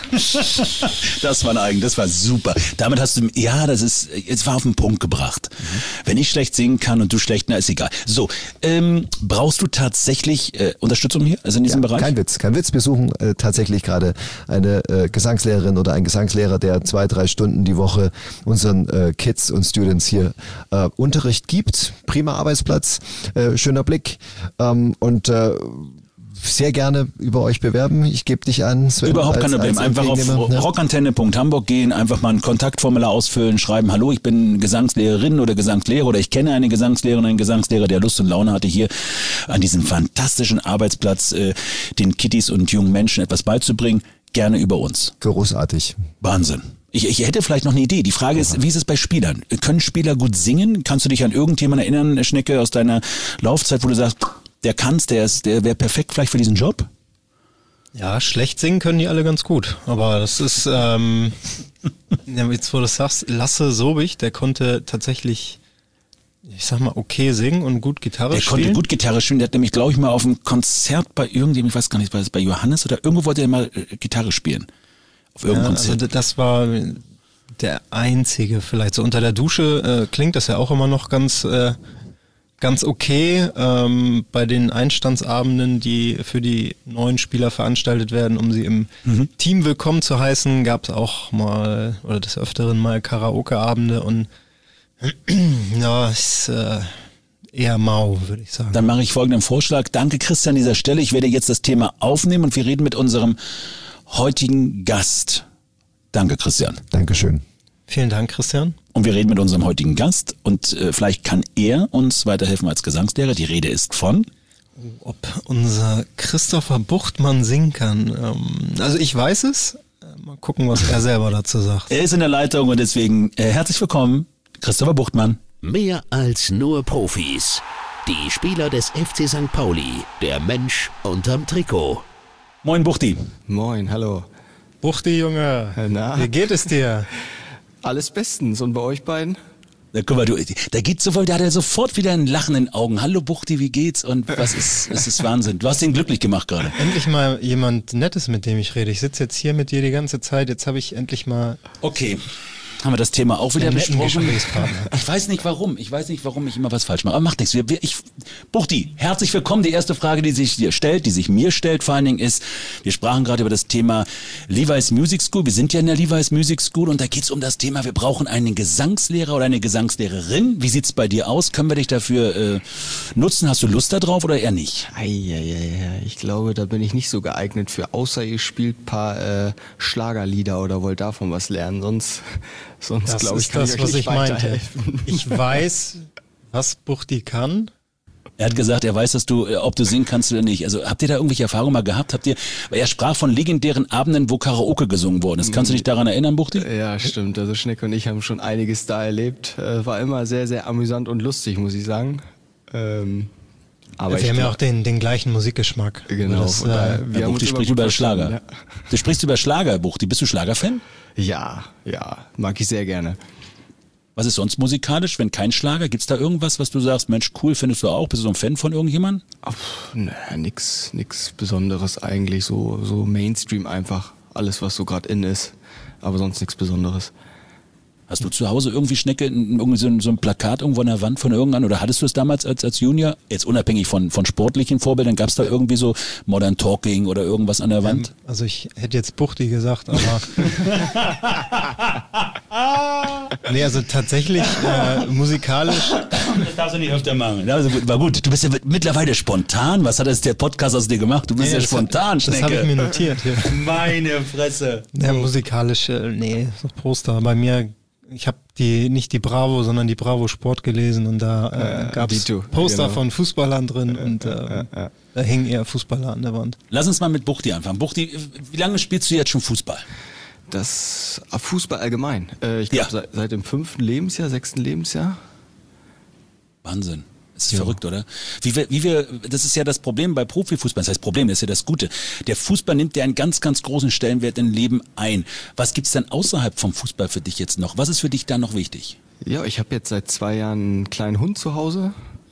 Das war super. Damit hast du, es war auf den Punkt gebracht. Wenn ich schlecht singen kann und du schlecht, ist egal. So, brauchst du tatsächlich Unterstützung hier, also in diesem Bereich? Kein Witz. Wir suchen tatsächlich gerade eine Gesangslehrerin oder einen Gesangslehrer, der 2-3 Stunden die Woche unseren Kids und Students hier Unterricht gibt. Prima Arbeitsplatz, schöner Blick und sehr gerne über euch bewerben. Ich gebe dich an, Sven. Überhaupt kein Problem. Einfach auf rockantenne.hamburg gehen, einfach mal ein Kontaktformular ausfüllen, schreiben, hallo, ich bin Gesangslehrerin oder Gesangslehrer oder ich kenne eine Gesangslehrerin oder einen Gesangslehrer, der Lust und Laune hatte, hier an diesem fantastischen Arbeitsplatz den Kiddies und jungen Menschen etwas beizubringen. Gerne über uns. Großartig. Wahnsinn. Ich hätte vielleicht noch eine Idee. Die Frage ist, wie ist es bei Spielern? Können Spieler gut singen? Kannst du dich an irgendjemanden erinnern, Schnecke, aus deiner Laufzeit, wo du sagst, der wäre perfekt vielleicht für diesen Job? Ja, schlecht singen können die alle ganz gut. Aber das ist, jetzt wo du das sagst, Lasse Sobich, der konnte tatsächlich ich sag mal, okay singen und gut Gitarre Der spielen. konnte gut Gitarre spielen. Der hat nämlich, glaube ich, mal auf einem Konzert bei irgendjemandem, ich weiß gar nicht, war das bei Johannes oder irgendwo wollte er mal Gitarre spielen. Auf irgendeinem Konzert. Also das war der einzige vielleicht. So unter der Dusche klingt das ja auch immer noch ganz okay. Bei den Einstandsabenden, die für die neuen Spieler veranstaltet werden, um sie im Team willkommen zu heißen, gab es auch mal oder des Öfteren mal Karaoke-Abende und ja, ist eher mau, würde ich sagen. Dann mache ich folgenden Vorschlag. Danke, Christian, an dieser Stelle. Ich werde jetzt das Thema aufnehmen und wir reden mit unserem heutigen Gast. Danke, Christian. Dankeschön. Vielen Dank, Christian. Und wir reden mit unserem heutigen Gast und vielleicht kann er uns weiterhelfen als Gesangslehrer. Die Rede ist von... Ob unser Christopher Buchtmann singen kann. Also ich weiß es. Mal gucken, was er selber dazu sagt. Er ist in der Leitung und deswegen herzlich willkommen, Christopher Buchtmann. Mehr als nur Profis. Die Spieler des FC St. Pauli. Der Mensch unterm Trikot. Moin, Buchti. Moin, hallo. Buchti, Junge. Na? Wie geht es dir? Alles bestens. Und bei euch beiden? Da, guck mal, da geht da hat er sofort wieder ein Lachen in den Augen. Hallo Buchti, wie geht's? Und es ist Wahnsinn. Du hast ihn glücklich gemacht gerade. Endlich mal jemand Nettes, mit dem ich rede. Ich sitze jetzt hier mit dir die ganze Zeit. Jetzt habe ich endlich mal... Okay. Haben wir das Thema auch wieder einen netten besprochen? Gesprächspartner. Ich weiß nicht warum ich immer was falsch mache. Aber macht nichts. Buchti, herzlich willkommen. Die erste Frage, die sich mir stellt, vor allen Dingen ist, wir sprachen gerade über das Thema Levi's Music School. Wir sind ja in der Levi's Music School und da geht es um das Thema, wir brauchen einen Gesangslehrer oder eine Gesangslehrerin. Wie sieht's bei dir aus? Können wir dich dafür nutzen? Hast du Lust da drauf oder eher nicht? Ich glaube, da bin ich nicht so geeignet für, außer ihr spielt ein paar Schlagerlieder oder wollt davon was lernen. Sonst Das glaube ich, ist kann das, ich euch was nicht ich meinte. weiterhelfen. Ich weiß, was Buchti kann. Er hat gesagt, er weiß, ob du singen kannst oder nicht. Also habt ihr da irgendwelche Erfahrungen mal gehabt? Er sprach von legendären Abenden, wo Karaoke gesungen worden ist. Kannst du dich daran erinnern, Buchti? Ja, stimmt. Also Schnecke und ich haben schon einiges da erlebt. War immer sehr, sehr amüsant und lustig, muss ich sagen. Aber wir haben ja auch den gleichen Musikgeschmack. Genau. Das, Buchti spricht über Schlager. Ja. Du sprichst über Schlager, Buchti. Bist du Schlagerfan? Ja, mag ich sehr gerne. Was ist sonst musikalisch, wenn kein Schlager? Gibt's da irgendwas, was du sagst, Mensch, cool, findest du auch? Bist du so ein Fan von irgendjemandem? Nix Besonderes eigentlich. So Mainstream einfach. Alles, was so gerade in ist. Aber sonst nichts Besonderes. Hast du zu Hause irgendwie, Schnecke, irgendwie so ein Plakat irgendwo an der Wand von irgendwann? Oder hattest du es damals als Junior? Jetzt unabhängig von sportlichen Vorbildern, gab es da irgendwie so Modern Talking oder irgendwas an der Wand? Also ich hätte jetzt Buchti gesagt, aber... Nee, also tatsächlich musikalisch... Das darfst du nicht öfter machen. Also, war gut, du bist ja mittlerweile spontan. Was hat das der Podcast aus dir gemacht? Du bist ja spontan, Schnecke. Das habe ich mir notiert hier. Meine Fresse. Ja, musikalisch, so Poster. Bei mir... Ich habe nicht die Bravo, sondern die Bravo Sport gelesen und da gab es Poster von Fußballern drin und da hängen eher Fußballer an der Wand. Lass uns mal mit Buchti anfangen. Buchti, wie lange spielst du jetzt schon Fußball? Das Fußball allgemein. Ich glaube seit dem 5. Lebensjahr, 6. Lebensjahr. Wahnsinn. Das ist verrückt, oder? Das ist ja das Problem bei Profifußball. Das heißt Problem, das ist ja das Gute. Der Fußball nimmt ja einen ganz, ganz großen Stellenwert im Leben ein. Was gibt's denn außerhalb vom Fußball für dich jetzt noch? Was ist für dich da noch wichtig? Ja, ich habe jetzt seit 2 Jahren einen kleinen Hund zu Hause.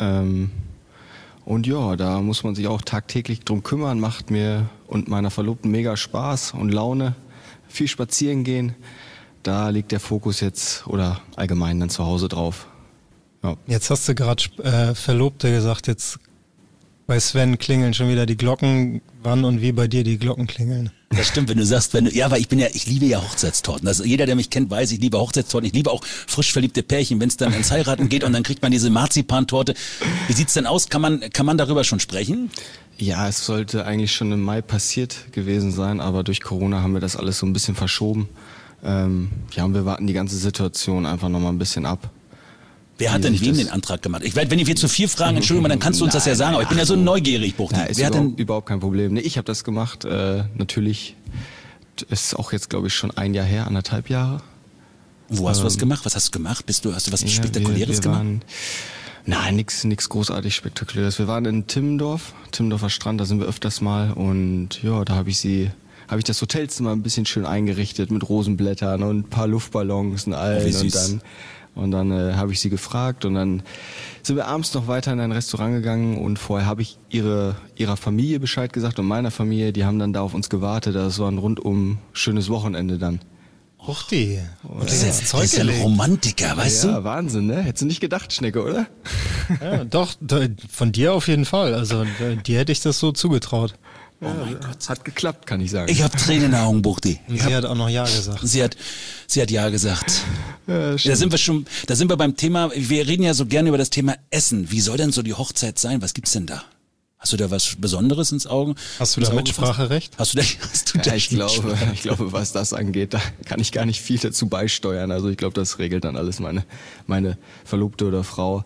Und ja, da muss man sich auch tagtäglich drum kümmern. Macht mir und meiner Verlobten mega Spaß und Laune. Viel spazieren gehen. Da liegt der Fokus jetzt oder allgemein dann zu Hause drauf. Ja. Jetzt hast du gerade Verlobte gesagt, jetzt bei Sven klingeln schon wieder die Glocken, wann und wie bei dir die Glocken klingeln. Das stimmt, wenn du sagst, weil ich liebe ja Hochzeitstorten. Also jeder, der mich kennt, weiß, ich liebe Hochzeitstorten. Ich liebe auch frisch verliebte Pärchen, wenn es dann ins Heiraten geht und dann kriegt man diese Marzipantorte. Wie sieht's denn aus? Kann man darüber schon sprechen? Ja, es sollte eigentlich schon im Mai passiert gewesen sein, aber durch Corona haben wir das alles so ein bisschen verschoben. Und wir warten die ganze Situation einfach nochmal ein bisschen ab. Wer hat denn wem den Antrag gemacht? Wenn ich zu viel fragen, Entschuldigung, dann kannst du uns das ja sagen, aber ich bin ja so neugierig, Buchti. Ist überhaupt kein Problem. Nee, ich habe das gemacht. Natürlich ist auch jetzt, glaube ich, schon 1 Jahr her, 1,5 Jahre. Wo hast du was gemacht? Was hast du gemacht? Hast du was Spektakuläres gemacht? Nein, nichts großartig Spektakuläres. Wir waren in Timmendorfer Strand, da sind wir öfters mal und ja, da habe ich sie habe ich das Hotelzimmer ein bisschen schön eingerichtet mit Rosenblättern und ein paar Luftballons und allen. Und dann habe ich sie gefragt und dann sind wir abends noch weiter in ein Restaurant gegangen und vorher habe ich ihrer Familie Bescheid gesagt und meiner Familie, die haben dann da auf uns gewartet. Das war ein rundum schönes Wochenende dann. Ruchti. Und das ist ja ein Romantiker, weißt du? Ja, Wahnsinn, ne? Hättest du nicht gedacht, Schnecke, oder? Ja, doch, von dir auf jeden Fall. Also dir hätte ich das so zugetraut. Oh mein Gott. Hat geklappt, kann ich sagen. Ich habe Tränen in den Augen, Buchti. Und sie hat auch noch Ja gesagt. Sie hat Ja gesagt. Ja, da sind wir beim Thema, wir reden ja so gerne über das Thema Essen. Wie soll denn so die Hochzeit sein? Was gibt's denn da? Hast du da was Besonderes ins Auge? Hast du da Mitspracherecht? Ich glaube, was das angeht, da kann ich gar nicht viel dazu beisteuern. Also ich glaube, das regelt dann alles meine Verlobte oder Frau.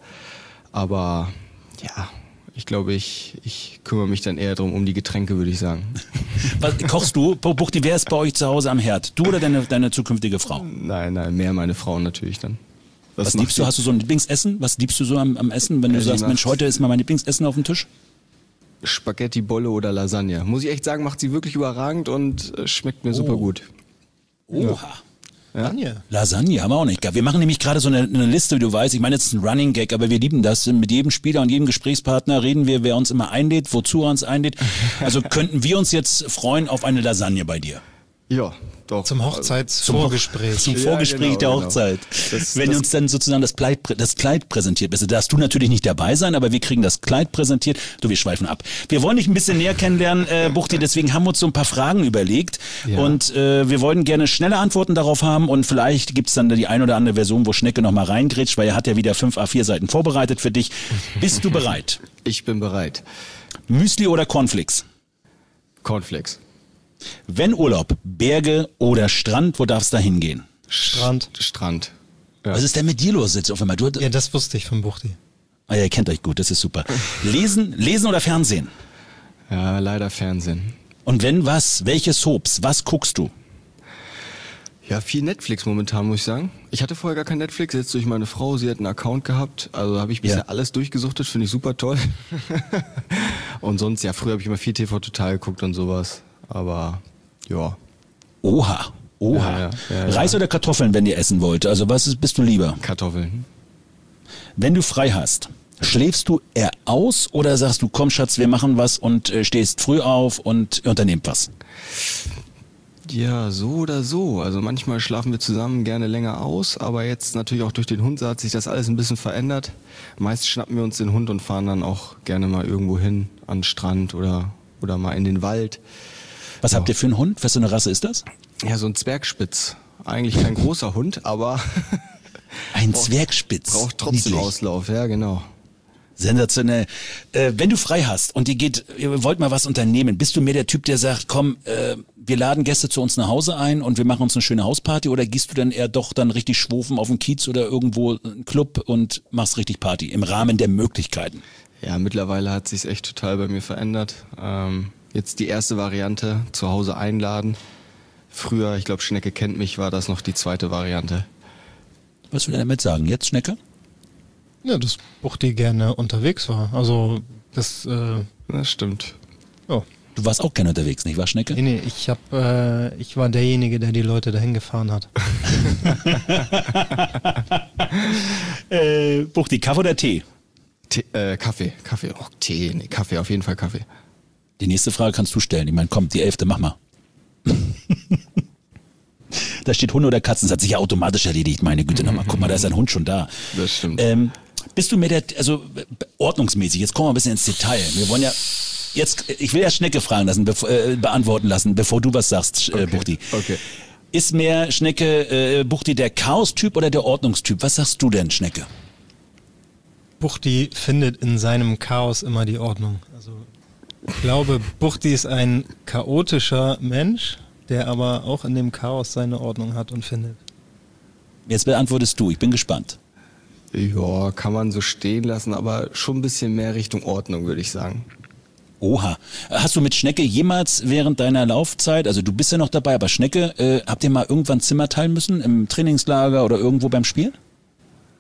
Aber ja, ich glaube, ich kümmere mich dann eher um die Getränke, würde ich sagen. Was, kochst du? Buchti, wer ist bei euch zu Hause am Herd? Du oder deine zukünftige Frau? Nein, mehr meine Frau natürlich dann. Was liebst du? Hast du so ein Lieblingsessen? Was liebst du so am Essen, wenn du sagst, Mensch, heute ist mal mein Lieblingsessen auf dem Tisch? Spaghetti, Bolle oder Lasagne. Muss ich echt sagen, macht sie wirklich überragend und schmeckt mir super gut. Oha. Ja? Lasagne haben wir auch nicht gehabt. Wir machen nämlich gerade so eine Liste, wie du weißt. Ich meine, jetzt ist ein Running Gag, aber wir lieben das. Mit jedem Spieler und jedem Gesprächspartner reden wir, wer uns immer einlädt, wozu er uns einlädt. Also könnten wir uns jetzt freuen auf eine Lasagne bei dir? Ja, doch. Zum Hochzeitsvorgespräch. Zum Vorgespräch der Hochzeit. Wenn uns dann sozusagen das Kleid präsentiert wird. Da darfst du natürlich nicht dabei sein, aber wir kriegen das Kleid präsentiert. Wir schweifen ab. Wir wollen dich ein bisschen näher kennenlernen, Buchti, deswegen haben wir uns so ein paar Fragen überlegt. Ja. Und wir wollten gerne schnelle Antworten darauf haben und vielleicht gibt's dann die ein oder andere Version, wo Schnecke nochmal reingrätscht, weil er hat ja wieder 5 A4 Seiten vorbereitet für dich. Bist du bereit? Ich bin bereit. Müsli oder Cornflakes? Cornflakes. Wenn Urlaub, Berge oder Strand, wo darfst du da hingehen? Strand. Ja. Was ist denn mit dir los jetzt auf einmal? Ja, das wusste ich von Buchti. Ah ja, ihr kennt euch gut, das ist super. Lesen oder Fernsehen? Ja, leider Fernsehen. Und wenn was? Welche Soaps? Was guckst du? Ja, viel Netflix momentan, muss ich sagen. Ich hatte vorher gar kein Netflix, jetzt durch meine Frau, sie hat einen Account gehabt, also habe ich bisher alles durchgesuchtet, finde ich super toll. Und sonst, ja, früher habe ich immer viel TV Total geguckt und sowas. Aber, ja. Oha. Ja. Reis oder Kartoffeln, wenn ihr essen wollt? Also bist du lieber? Kartoffeln. Wenn du frei hast, schläfst du eher aus oder sagst du, komm Schatz, wir machen was und stehst früh auf und unternehmt was? Ja, so oder so. Also manchmal schlafen wir zusammen gerne länger aus, aber jetzt natürlich auch durch den Hund hat sich das alles ein bisschen verändert. Meist schnappen wir uns den Hund und fahren dann auch gerne mal irgendwo hin, an den Strand oder mal in den Wald. Was habt ihr für einen Hund? Was für eine Rasse ist das? Ja, so ein Zwergspitz. Eigentlich kein großer Hund, aber ein Zwergspitz. Braucht trotzdem Auslauf, ja genau. Sensationell. Wenn du frei hast und ihr wollt mal was unternehmen, bist du mehr der Typ, der sagt, komm, wir laden Gäste zu uns nach Hause ein und wir machen uns eine schöne Hausparty, oder gehst du dann eher doch dann richtig schwufen auf den Kiez oder irgendwo einen Club und machst richtig Party im Rahmen der Möglichkeiten? Ja, mittlerweile hat sich's echt total bei mir verändert. Jetzt die erste Variante, zu Hause einladen. Früher, ich glaube, Schnecke kennt mich, war das noch die zweite Variante. Was will er damit sagen? Jetzt, Schnecke? Ja, dass Buchti gerne unterwegs war. Also, das stimmt. Ja. Du warst auch gerne unterwegs, nicht wahr, Schnecke? Nee, ich war derjenige, der die Leute dahin gefahren hat. Buchti, Kaffee oder Tee? Kaffee. Oh, Tee, nee, Kaffee, auf jeden Fall Kaffee. Die nächste Frage kannst du stellen. Ich meine, komm, die 11. mach mal. Da steht Hunde oder Katzen, das hat sich ja automatisch erledigt, meine Güte nochmal. Guck mal, da ist ein Hund schon da. Das stimmt. Bist du mehr ordnungsmäßig, jetzt kommen wir ein bisschen ins Detail. Wir wollen ja, ich will ja Schnecke fragen lassen, beantworten lassen, bevor du was sagst, Buchti. Okay. Ist mehr Schnecke, Buchti der Chaos-Typ oder der Ordnungstyp? Was sagst du denn, Schnecke? Buchti findet in seinem Chaos immer die Ordnung. Also ich glaube, Buchti ist ein chaotischer Mensch, der aber auch in dem Chaos seine Ordnung hat und findet. Jetzt beantwortest du, ich bin gespannt. Ja, kann man so stehen lassen, aber schon ein bisschen mehr Richtung Ordnung, würde ich sagen. Oha. Hast du mit Schnecke jemals während deiner Laufzeit, also du bist ja noch dabei, aber Schnecke, habt ihr mal irgendwann Zimmer teilen müssen, im Trainingslager oder irgendwo beim Spiel?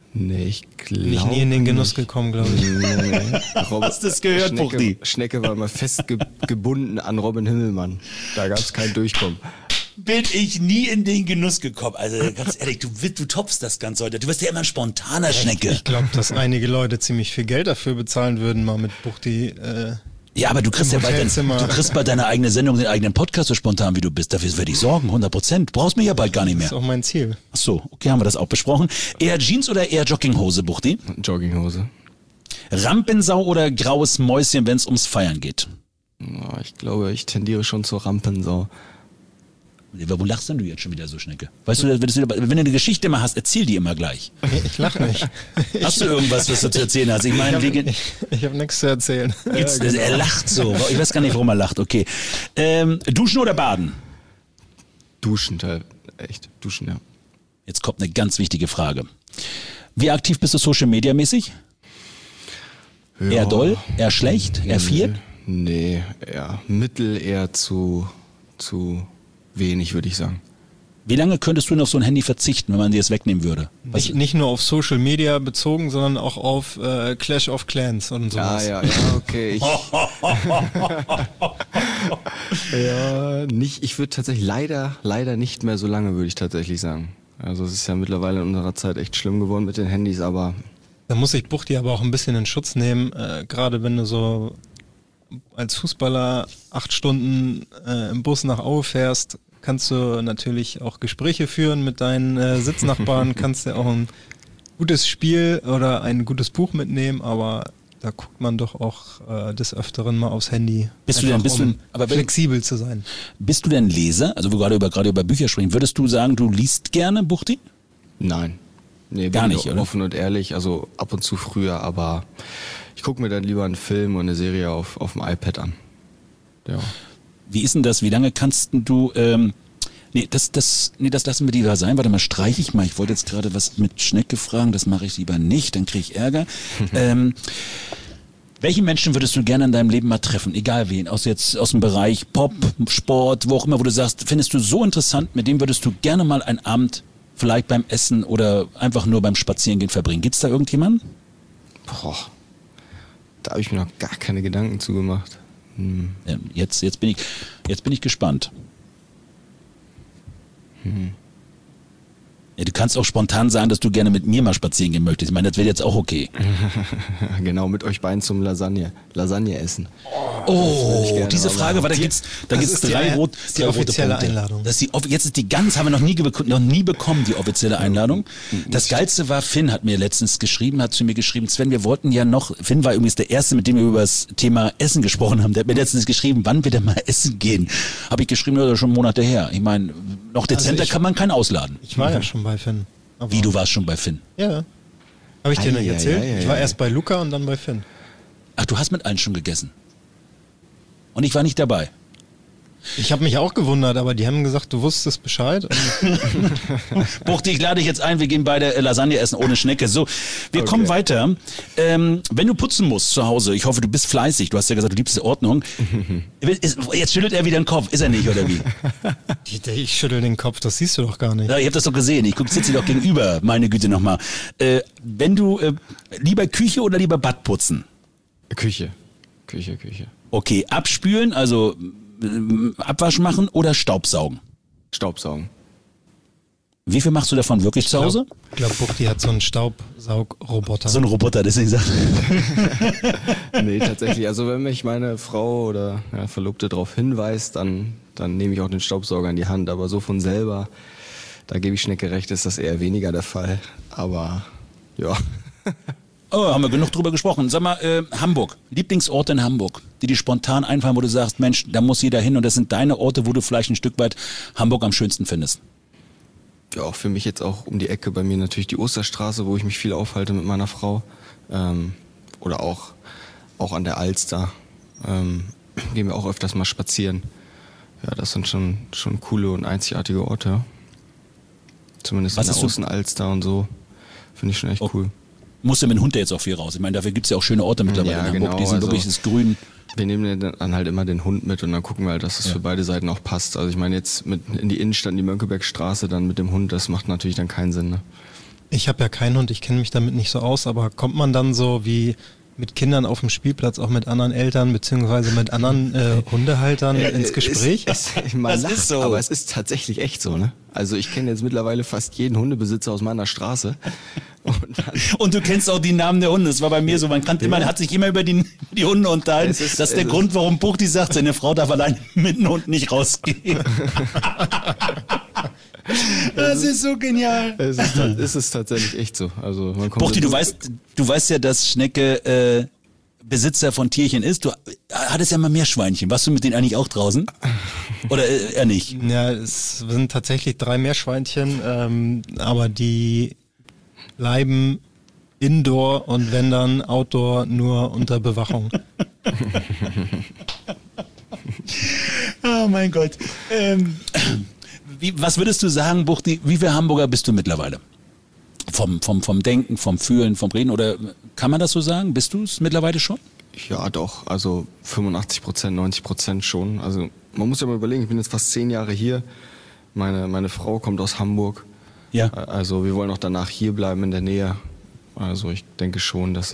Nee, ich glaube Nicht nie in den Genuss gekommen, glaube ich. Nee. Hast du das gehört, Buchti? Schnecke war mal fest gebunden an Robin Himmelmann. Da gab es kein Durchkommen. Bin ich nie in den Genuss gekommen. Also ganz ehrlich, du toppst das Ganze heute. Du wirst ja immer ein spontaner Schnecke. Ich glaube, dass einige Leute ziemlich viel Geld dafür bezahlen würden, mal mit Buchti. Ja, aber du kriegst ja Hotelzimmer. du kriegst bei deiner eigenen Sendung den eigenen Podcast so spontan, wie du bist. Dafür werde ich sorgen, 100%. Brauchst mich ja bald gar nicht Das mehr. ist auch mein Ziel. Ach so, okay, haben wir das auch besprochen. Eher Jeans oder eher Jogginghose, Buchti? Jogginghose. Rampensau oder graues Mäuschen, wenn es ums Feiern geht? Ja, ich glaube, ich tendiere schon zur Rampensau. Wo lachst denn du jetzt schon wieder so, Schnecke? Weißt du, wenn du eine Geschichte mal hast, erzähl die immer gleich. Ich lache nicht. Hast du irgendwas, was du zu erzählen hast? Ich meine, Ich habe nichts zu erzählen. er lacht so. Ich weiß gar nicht, warum er lacht. Okay. Duschen oder baden? Duschen, echt. Duschen, ja. Jetzt kommt eine ganz wichtige Frage. Wie aktiv bist du Social Media mäßig? Ja. Eher doll? Eher schlecht? Eher viel? Nee, eher mittel, eher zu wenig, würde ich sagen. Wie lange könntest du noch so ein Handy verzichten, wenn man dir es wegnehmen würde? Nicht nur auf Social Media bezogen, sondern auch auf Clash of Clans und sowas. Ja, okay. Ich würde tatsächlich leider nicht mehr so lange, würde ich tatsächlich sagen. Also es ist ja mittlerweile in unserer Zeit echt schlimm geworden mit den Handys, aber... Da muss ich Buchti aber auch ein bisschen in Schutz nehmen, gerade wenn du so als Fußballer 8 Stunden im Bus nach Aue fährst, kannst du natürlich auch Gespräche führen mit deinen Sitznachbarn, kannst du auch ein gutes Spiel oder ein gutes Buch mitnehmen, aber da guckt man doch auch des Öfteren mal aufs Handy. Flexibel zu sein. Bist du denn Leser? Also wir gerade über Bücher sprechen. Würdest du sagen, du liest gerne, Buchti? Nein. Nee, gar nicht, oder? Offen und ehrlich, also ab und zu früher, aber ich gucke mir dann lieber einen Film und eine Serie auf dem iPad an. Ja. Wie ist denn das? Wie lange kannst du... das lassen wir lieber sein. Warte mal, streiche ich mal. Ich wollte jetzt gerade was mit Schnecke fragen. Das mache ich lieber nicht. Dann kriege ich Ärger. Welchen Menschen würdest du gerne in deinem Leben mal treffen? Egal wen. Aus dem Bereich Pop, Sport, wo auch immer, wo du sagst, findest du so interessant, mit dem würdest du gerne mal einen Abend vielleicht beim Essen oder einfach nur beim Spazierengehen verbringen. Gibt's da irgendjemanden? Boah, da habe ich mir noch gar keine Gedanken zu gemacht. Ja, jetzt bin ich gespannt. Ja, du kannst auch spontan sagen, dass du gerne mit mir mal spazieren gehen möchtest. Ich meine, das wäre jetzt auch okay. Genau, mit euch beiden zum Lasagne essen. Oh, diese Frage, weil da gibt's drei offizielle Einladung. Jetzt ist die ganz, haben wir noch nie bekommen, die offizielle Einladung. Das Geilste war, Finn hat zu mir geschrieben, Sven, wir wollten ja noch, Finn war übrigens der Erste, mit dem wir über das Thema Essen gesprochen haben. Der hat mir letztens geschrieben, wann wir denn mal essen gehen. Habe ich geschrieben, das ist schon Monate her. Ich meine, noch dezenter kann man keinen ausladen. Ich war ja schon bei Finn. Wie, du warst schon bei Finn? Ja. Habe ich dir nicht erzählt? Ich war erst bei Luca und dann bei Finn. Ach, du hast mit allen schon gegessen? Und ich war nicht dabei? Ich habe mich auch gewundert, aber die haben gesagt, du wusstest Bescheid. Buchti, ich lade dich jetzt ein, wir gehen beide Lasagne essen ohne Schnecke. So, wir kommen weiter. Wenn du putzen musst zu Hause, ich hoffe, du bist fleißig, du hast ja gesagt, du liebst die Ordnung. Jetzt schüttelt er wieder den Kopf, ist er nicht, oder wie? Ich schüttel den Kopf, das siehst du doch gar nicht. Ja, ich habe das doch gesehen, ich sitze dir doch gegenüber, meine Güte nochmal. Wenn du, lieber Küche oder lieber Bad putzen? Küche. Okay, abspülen, also Abwasch machen oder Staubsaugen? Staubsaugen. Wie viel machst du davon wirklich zu Hause? Ich glaube, Buchti hat so einen Staubsaugroboter. So ein Roboter, deswegen sagt Nee, tatsächlich. Also wenn mich meine Frau oder Verlobte darauf hinweist, dann nehme ich auch den Staubsauger in die Hand. Aber so von selber, da gebe ich Schnecke recht, ist das eher weniger der Fall. Aber ja. Oh, haben wir genug drüber gesprochen. Sag mal, Hamburg, Lieblingsorte in Hamburg, die dir spontan einfallen, wo du sagst, Mensch, da muss jeder hin und das sind deine Orte, wo du vielleicht ein Stück weit Hamburg am schönsten findest. Ja, für mich jetzt auch um die Ecke bei mir natürlich die Osterstraße, wo ich mich viel aufhalte mit meiner Frau. Oder auch an der Alster. Gehen wir auch öfters mal spazieren. Ja, das sind schon coole und einzigartige Orte. Zumindest in der Außenalster und so. Finde ich schon echt cool. Musst du mit dem Hund jetzt auch viel raus. Ich meine, dafür gibt es ja auch schöne Orte mittlerweile in Hamburg. Genau, die sind wirklich das Grün. Wir nehmen dann halt immer den Hund mit und dann gucken wir halt, dass das für beide Seiten auch passt. Also ich meine jetzt in die Innenstadt, in die Mönckebergstraße dann mit dem Hund, das macht natürlich dann keinen Sinn. Ne? Ich habe ja keinen Hund, ich kenne mich damit nicht so aus, aber kommt man dann so wie mit Kindern auf dem Spielplatz, auch mit anderen Eltern beziehungsweise mit anderen Hundehaltern ins Gespräch? Das ist so. Aber es ist tatsächlich echt so, ne? Also ich kenne jetzt mittlerweile fast jeden Hundebesitzer aus meiner Straße. Und du kennst auch die Namen der Hunde. Das war bei mir so. Man hat sich immer über die Hunde unterhalten. Das ist der Grund, warum Buchti sagt, seine Frau darf allein mit dem Hund nicht rausgehen. Das ist so genial. Es ist tatsächlich echt so. Also man kommt Buchti, du weißt ja, dass Schnecke Besitzer von Tierchen ist. Du hattest ja mal Meerschweinchen. Warst du mit denen eigentlich auch draußen? Oder eher nicht? Ja, es sind tatsächlich 3 Meerschweinchen, aber die bleiben indoor und wenn dann outdoor nur unter Bewachung. Oh mein Gott. Was würdest du sagen, Buchti, wie viel Hamburger bist du mittlerweile? Vom Denken, vom Fühlen, vom Reden, oder kann man das so sagen? Bist du es mittlerweile schon? Ja, doch. Also 85%, 90% schon. Also man muss ja mal überlegen, ich bin jetzt fast 10 Jahre hier. Meine Frau kommt aus Hamburg. Ja. Also wir wollen auch danach hier bleiben in der Nähe. Also ich denke schon, dass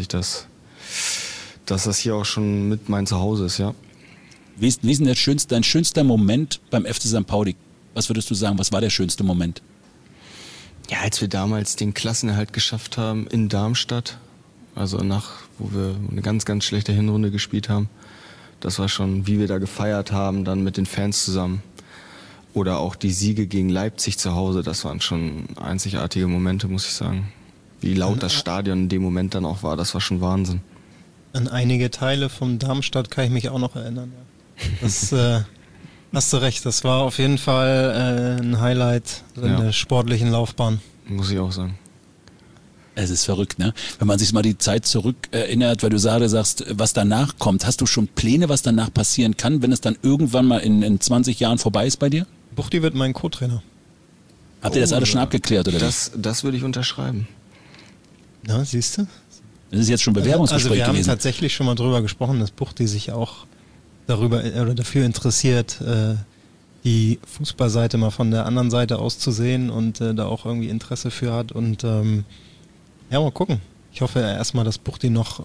das hier auch schon mit mein Zuhause ist, ja. Wie ist denn dein schönster Moment beim FC St. Pauli? Was würdest du sagen, was war der schönste Moment? Ja, als wir damals den Klassenerhalt geschafft haben in Darmstadt, also wo wir eine ganz, ganz schlechte Hinrunde gespielt haben. Das war schon, wie wir da gefeiert haben, dann mit den Fans zusammen. Oder auch die Siege gegen Leipzig zu Hause, das waren schon einzigartige Momente, muss ich sagen. Wie laut das Stadion in dem Moment dann auch war, das war schon Wahnsinn. An einige Teile von Darmstadt kann ich mich auch noch erinnern. Ja. Das hast du recht, das war auf jeden Fall ein Highlight in der sportlichen Laufbahn. Muss ich auch sagen. Es ist verrückt, ne? Wenn man sich mal die Zeit zurück erinnert, weil du sagst, was danach kommt. Hast du schon Pläne, was danach passieren kann, wenn es dann irgendwann mal in 20 Jahren vorbei ist bei dir? Buchti wird mein Co-Trainer. Habt ihr das alles schon abgeklärt, oder das würde ich unterschreiben. Na, siehst du? Das ist jetzt schon Bewerbungsgespräch gewesen. Also wir haben tatsächlich schon mal drüber gesprochen, dass Buchti sich auch dafür interessiert, die Fußballseite mal von der anderen Seite aus zu sehen und da auch irgendwie Interesse für hat. Und ja, mal gucken. Ich hoffe erstmal, dass Buchti noch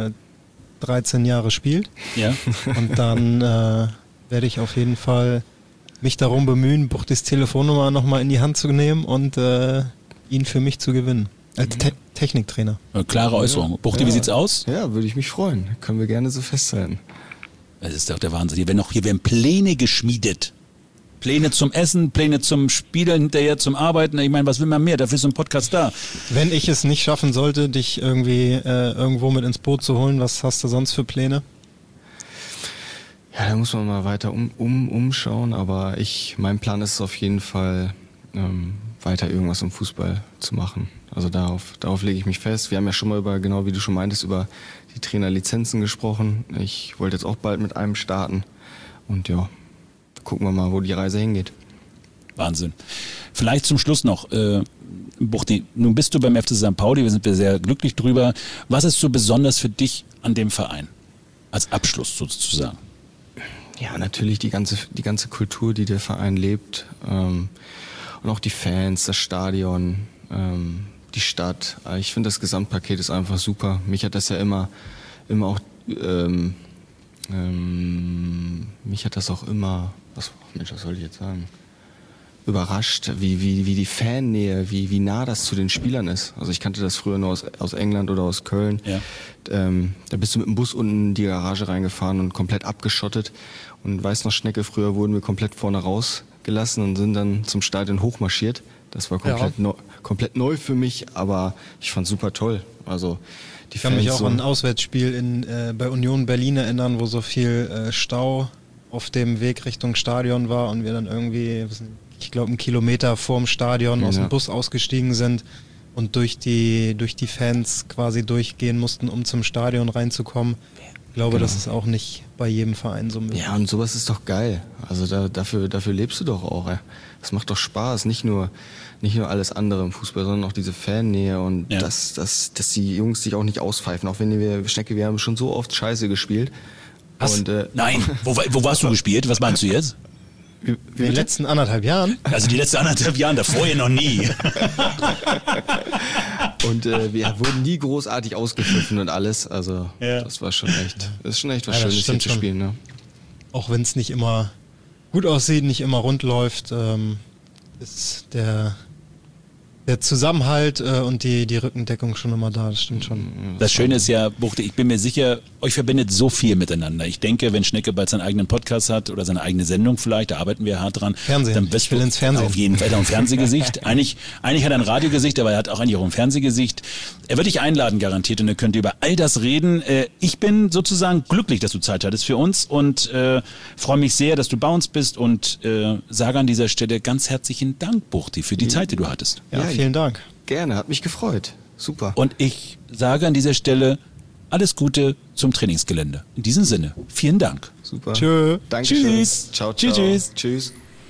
13 Jahre spielt. Ja. Und dann werde ich auf jeden Fall mich darum bemühen, Buchtis Telefonnummer nochmal in die Hand zu nehmen und ihn für mich zu gewinnen. Als Techniktrainer. Klare Äußerung. Buchti, wie sieht's aus? Ja, würde ich mich freuen. Können wir gerne so festhalten. Das ist doch der Wahnsinn. Hier werden Pläne geschmiedet. Pläne zum Essen, Pläne zum Spielen, hinterher zum Arbeiten. Ich meine, was will man mehr? Dafür ist so ein Podcast da. Wenn ich es nicht schaffen sollte, dich irgendwie irgendwo mit ins Boot zu holen, was hast du sonst für Pläne? Ja, da muss man mal weiter umschauen, aber mein Plan ist es auf jeden Fall, weiter irgendwas im Fußball zu machen. Also darauf lege ich mich fest. Wir haben ja schon mal genau wie du schon meintest, über die Trainerlizenzen gesprochen. Ich wollte jetzt auch bald mit einem starten und ja, gucken wir mal, wo die Reise hingeht. Wahnsinn. Vielleicht zum Schluss noch, Buchti, nun bist du beim FC St. Pauli, wir sind sehr glücklich drüber. Was ist so besonders für dich an dem Verein? Als Abschluss sozusagen. Ja, natürlich die ganze Kultur, die der Verein lebt. Und auch die Fans, das Stadion, die Stadt. Ich finde, das Gesamtpaket ist einfach super. Mich hat das ja immer auch, was soll ich jetzt sagen? Überrascht, wie die Fannähe, wie nah das zu den Spielern ist. Also ich kannte das früher nur aus England oder aus Köln. Ja. Da bist du mit dem Bus unten in die Garage reingefahren und komplett abgeschottet. Und weißt noch, Schnecke, früher wurden wir komplett vorne rausgelassen und sind dann zum Stadion hochmarschiert. Das war komplett neu für mich, aber ich fand super toll. Also ich kann mich auch an ein Auswärtsspiel bei Union Berlin erinnern, wo so viel Stau auf dem Weg Richtung Stadion war und wir dann irgendwie, ich glaube, 1 Kilometer vorm Stadion aus dem Bus ausgestiegen sind und durch die Fans quasi durchgehen mussten, um zum Stadion reinzukommen. Ich glaube, das ist auch nicht bei jedem Verein so möglich. Ja, und sowas ist doch geil. Also dafür lebst du doch auch. Ey. Das macht doch Spaß. Nicht nur alles andere im Fußball, sondern auch diese Fannähe und dass die Jungs sich auch nicht auspfeifen. Auch wenn wir haben schon so oft Scheiße gespielt. Was? Und, nein, wo warst du gespielt? Was meinst du jetzt? In den letzten 1,5 Jahren? Also die letzten 1,5 Jahre, davor ja noch nie. Und wir wurden nie großartig ausgepfiffen und alles. Also das war schon echt, das ist schon echt was Schönes hier zu spielen. Ne? Auch wenn es nicht immer gut aussieht, nicht immer rund läuft, ist der Zusammenhalt und die Rückendeckung schon immer da, das stimmt schon. Das Schöne ist ja, Buchte, ich bin mir sicher, euch verbindet so viel miteinander. Ich denke, wenn Schnecke bald seinen eigenen Podcast hat oder seine eigene Sendung vielleicht, da arbeiten wir hart dran. Fernsehen. Dann ich will ins Fernsehen. Auf jeden Fall, er hat auch ein Fernsehgesicht. Eigentlich hat er ein Radiogesicht, aber er hat auch eigentlich auch ein Fernsehgesicht. Er wird dich einladen, garantiert, und er könnt über all das reden. Ich bin sozusagen glücklich, dass du Zeit hattest für uns und freue mich sehr, dass du bei uns bist und sage an dieser Stelle ganz herzlichen Dank, Buchti, für die Zeit, die du hattest. Ja, vielen Dank. Gerne, hat mich gefreut. Super. Und ich sage an dieser Stelle alles Gute zum Trainingsgelände. In diesem Sinne, vielen Dank. Super. Tschö. Dankeschön. Tschüss. Ciao, ciao. Tschüss. Tschüss.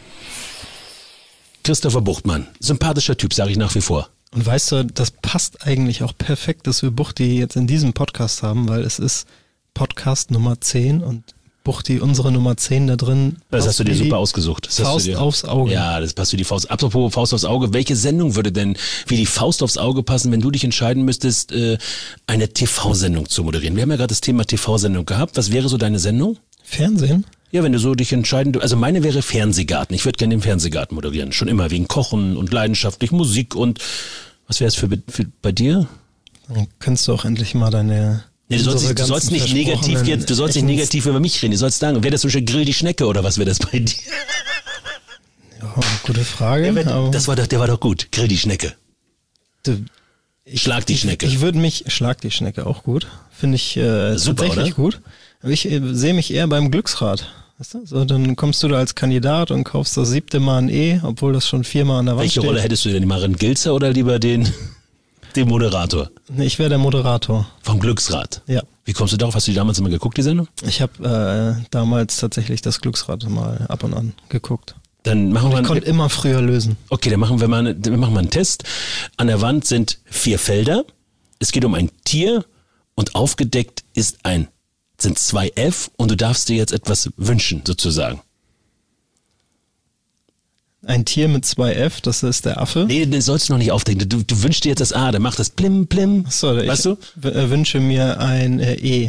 Christopher Buchtmann, sympathischer Typ, sage ich nach wie vor. Und weißt du, das passt eigentlich auch perfekt, dass wir Buchti jetzt in diesem Podcast haben, weil es ist Podcast Nummer 10 und Buchti, unsere Nummer 10 da drin. Das hast du dir super ausgesucht. Das Faust aufs Auge. Ja, das passt wie die Faust. Apropos Faust aufs Auge, welche Sendung würde denn wie die Faust aufs Auge passen, wenn du dich entscheiden müsstest, eine TV-Sendung zu moderieren? Wir haben ja gerade das Thema TV-Sendung gehabt. Was wäre so deine Sendung? Fernsehen? Ja, wenn du so dich entscheiden, also meine wäre Fernsehgarten. Ich würde gerne den Fernsehgarten moderieren. Schon immer wegen Kochen und leidenschaftlich Musik und was wäre es für bei dir? Dann könntest du auch endlich mal deine... Nee, du sollst nicht negativ über mich reden. Du sollst sagen, wäre das zum Beispiel Grill die Schnecke oder was wäre das bei dir? Ja, gute Frage. Der war doch gut. Grill die Schnecke. Schlag die Schnecke. Schlag die Schnecke auch gut. Finde ich super, tatsächlich gut. Aber ich sehe mich eher beim Glücksrad. Weißt du? So, dann kommst du da als Kandidat und kaufst das 7. Mal ein E, obwohl das schon 4-mal an der Wand steht. Welche Rolle hättest du denn? Die Maren Gilzer oder lieber den Moderator? Nee, ich wäre der Moderator. Vom Glücksrad? Ja. Wie kommst du darauf? Hast du die damals immer geguckt, die Sendung? Ich habe damals tatsächlich das Glücksrad mal ab und an geguckt. Dann machen wir ich konnte immer früher lösen. Okay, dann machen wir mal einen Test. An der Wand sind 4 Felder. Es geht um ein Tier und aufgedeckt sind 2 F und du darfst dir jetzt etwas wünschen, sozusagen. Ein Tier mit 2 F, das ist der Affe. Nee, den sollst du noch nicht aufdecken. Du wünschst dir jetzt das A, dann macht das Plim, Plim. Achso, weißt du? Wünsche mir ein E.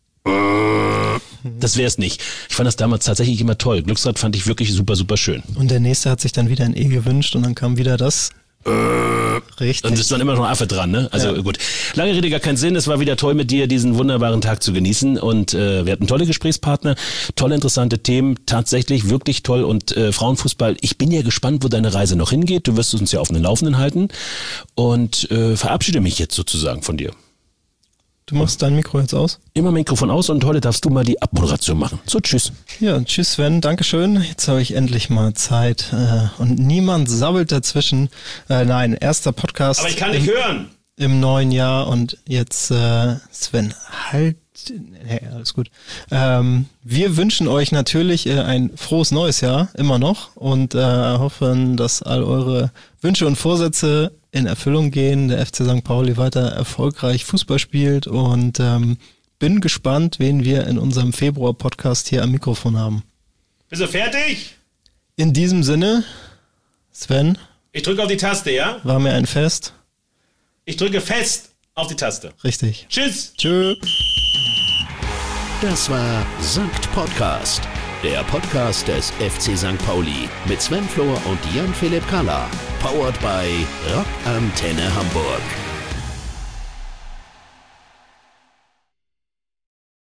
Das wäre es nicht. Ich fand das damals tatsächlich immer toll. Glücksrad fand ich wirklich super, super schön. Und der nächste hat sich dann wieder ein E gewünscht und dann kam wieder das. Richtig. Und es ist dann immer noch ein Affe dran, ne? Also gut. Lange Rede, gar keinen Sinn. Es war wieder toll mit dir, diesen wunderbaren Tag zu genießen. Und wir hatten tolle Gesprächspartner, tolle, interessante Themen. Tatsächlich wirklich toll. Und Frauenfußball, ich bin ja gespannt, wo deine Reise noch hingeht. Du wirst uns ja auf den Laufenden halten. Und verabschiede mich jetzt sozusagen von dir. Du machst dein Mikro jetzt aus? Immer Mikrofon aus und heute darfst du mal die Abmoderation machen. So, tschüss. Ja, tschüss Sven, Dankeschön. Jetzt habe ich endlich mal Zeit und niemand sabbelt dazwischen. Nein, erster Podcast. Aber ich kann nicht hören. Im neuen Jahr und jetzt Sven, halt. Hey, alles gut. Wir wünschen euch natürlich ein frohes neues Jahr, immer noch, und hoffen, dass all eure Wünsche und Vorsätze in Erfüllung gehen, der FC St. Pauli weiter erfolgreich Fußball spielt und bin gespannt, wen wir in unserem Februar-Podcast hier am Mikrofon haben. Bist du fertig? In diesem Sinne, Sven. Ich drücke auf die Taste, ja? War mir ein Fest. Ich drücke fest auf die Taste. Richtig. Tschüss. Tschö. Das war Sankt Podcast, der Podcast des FC St. Pauli mit Sven Flohr und Jan-Philipp Kalla. Powered by Rock Antenne Hamburg.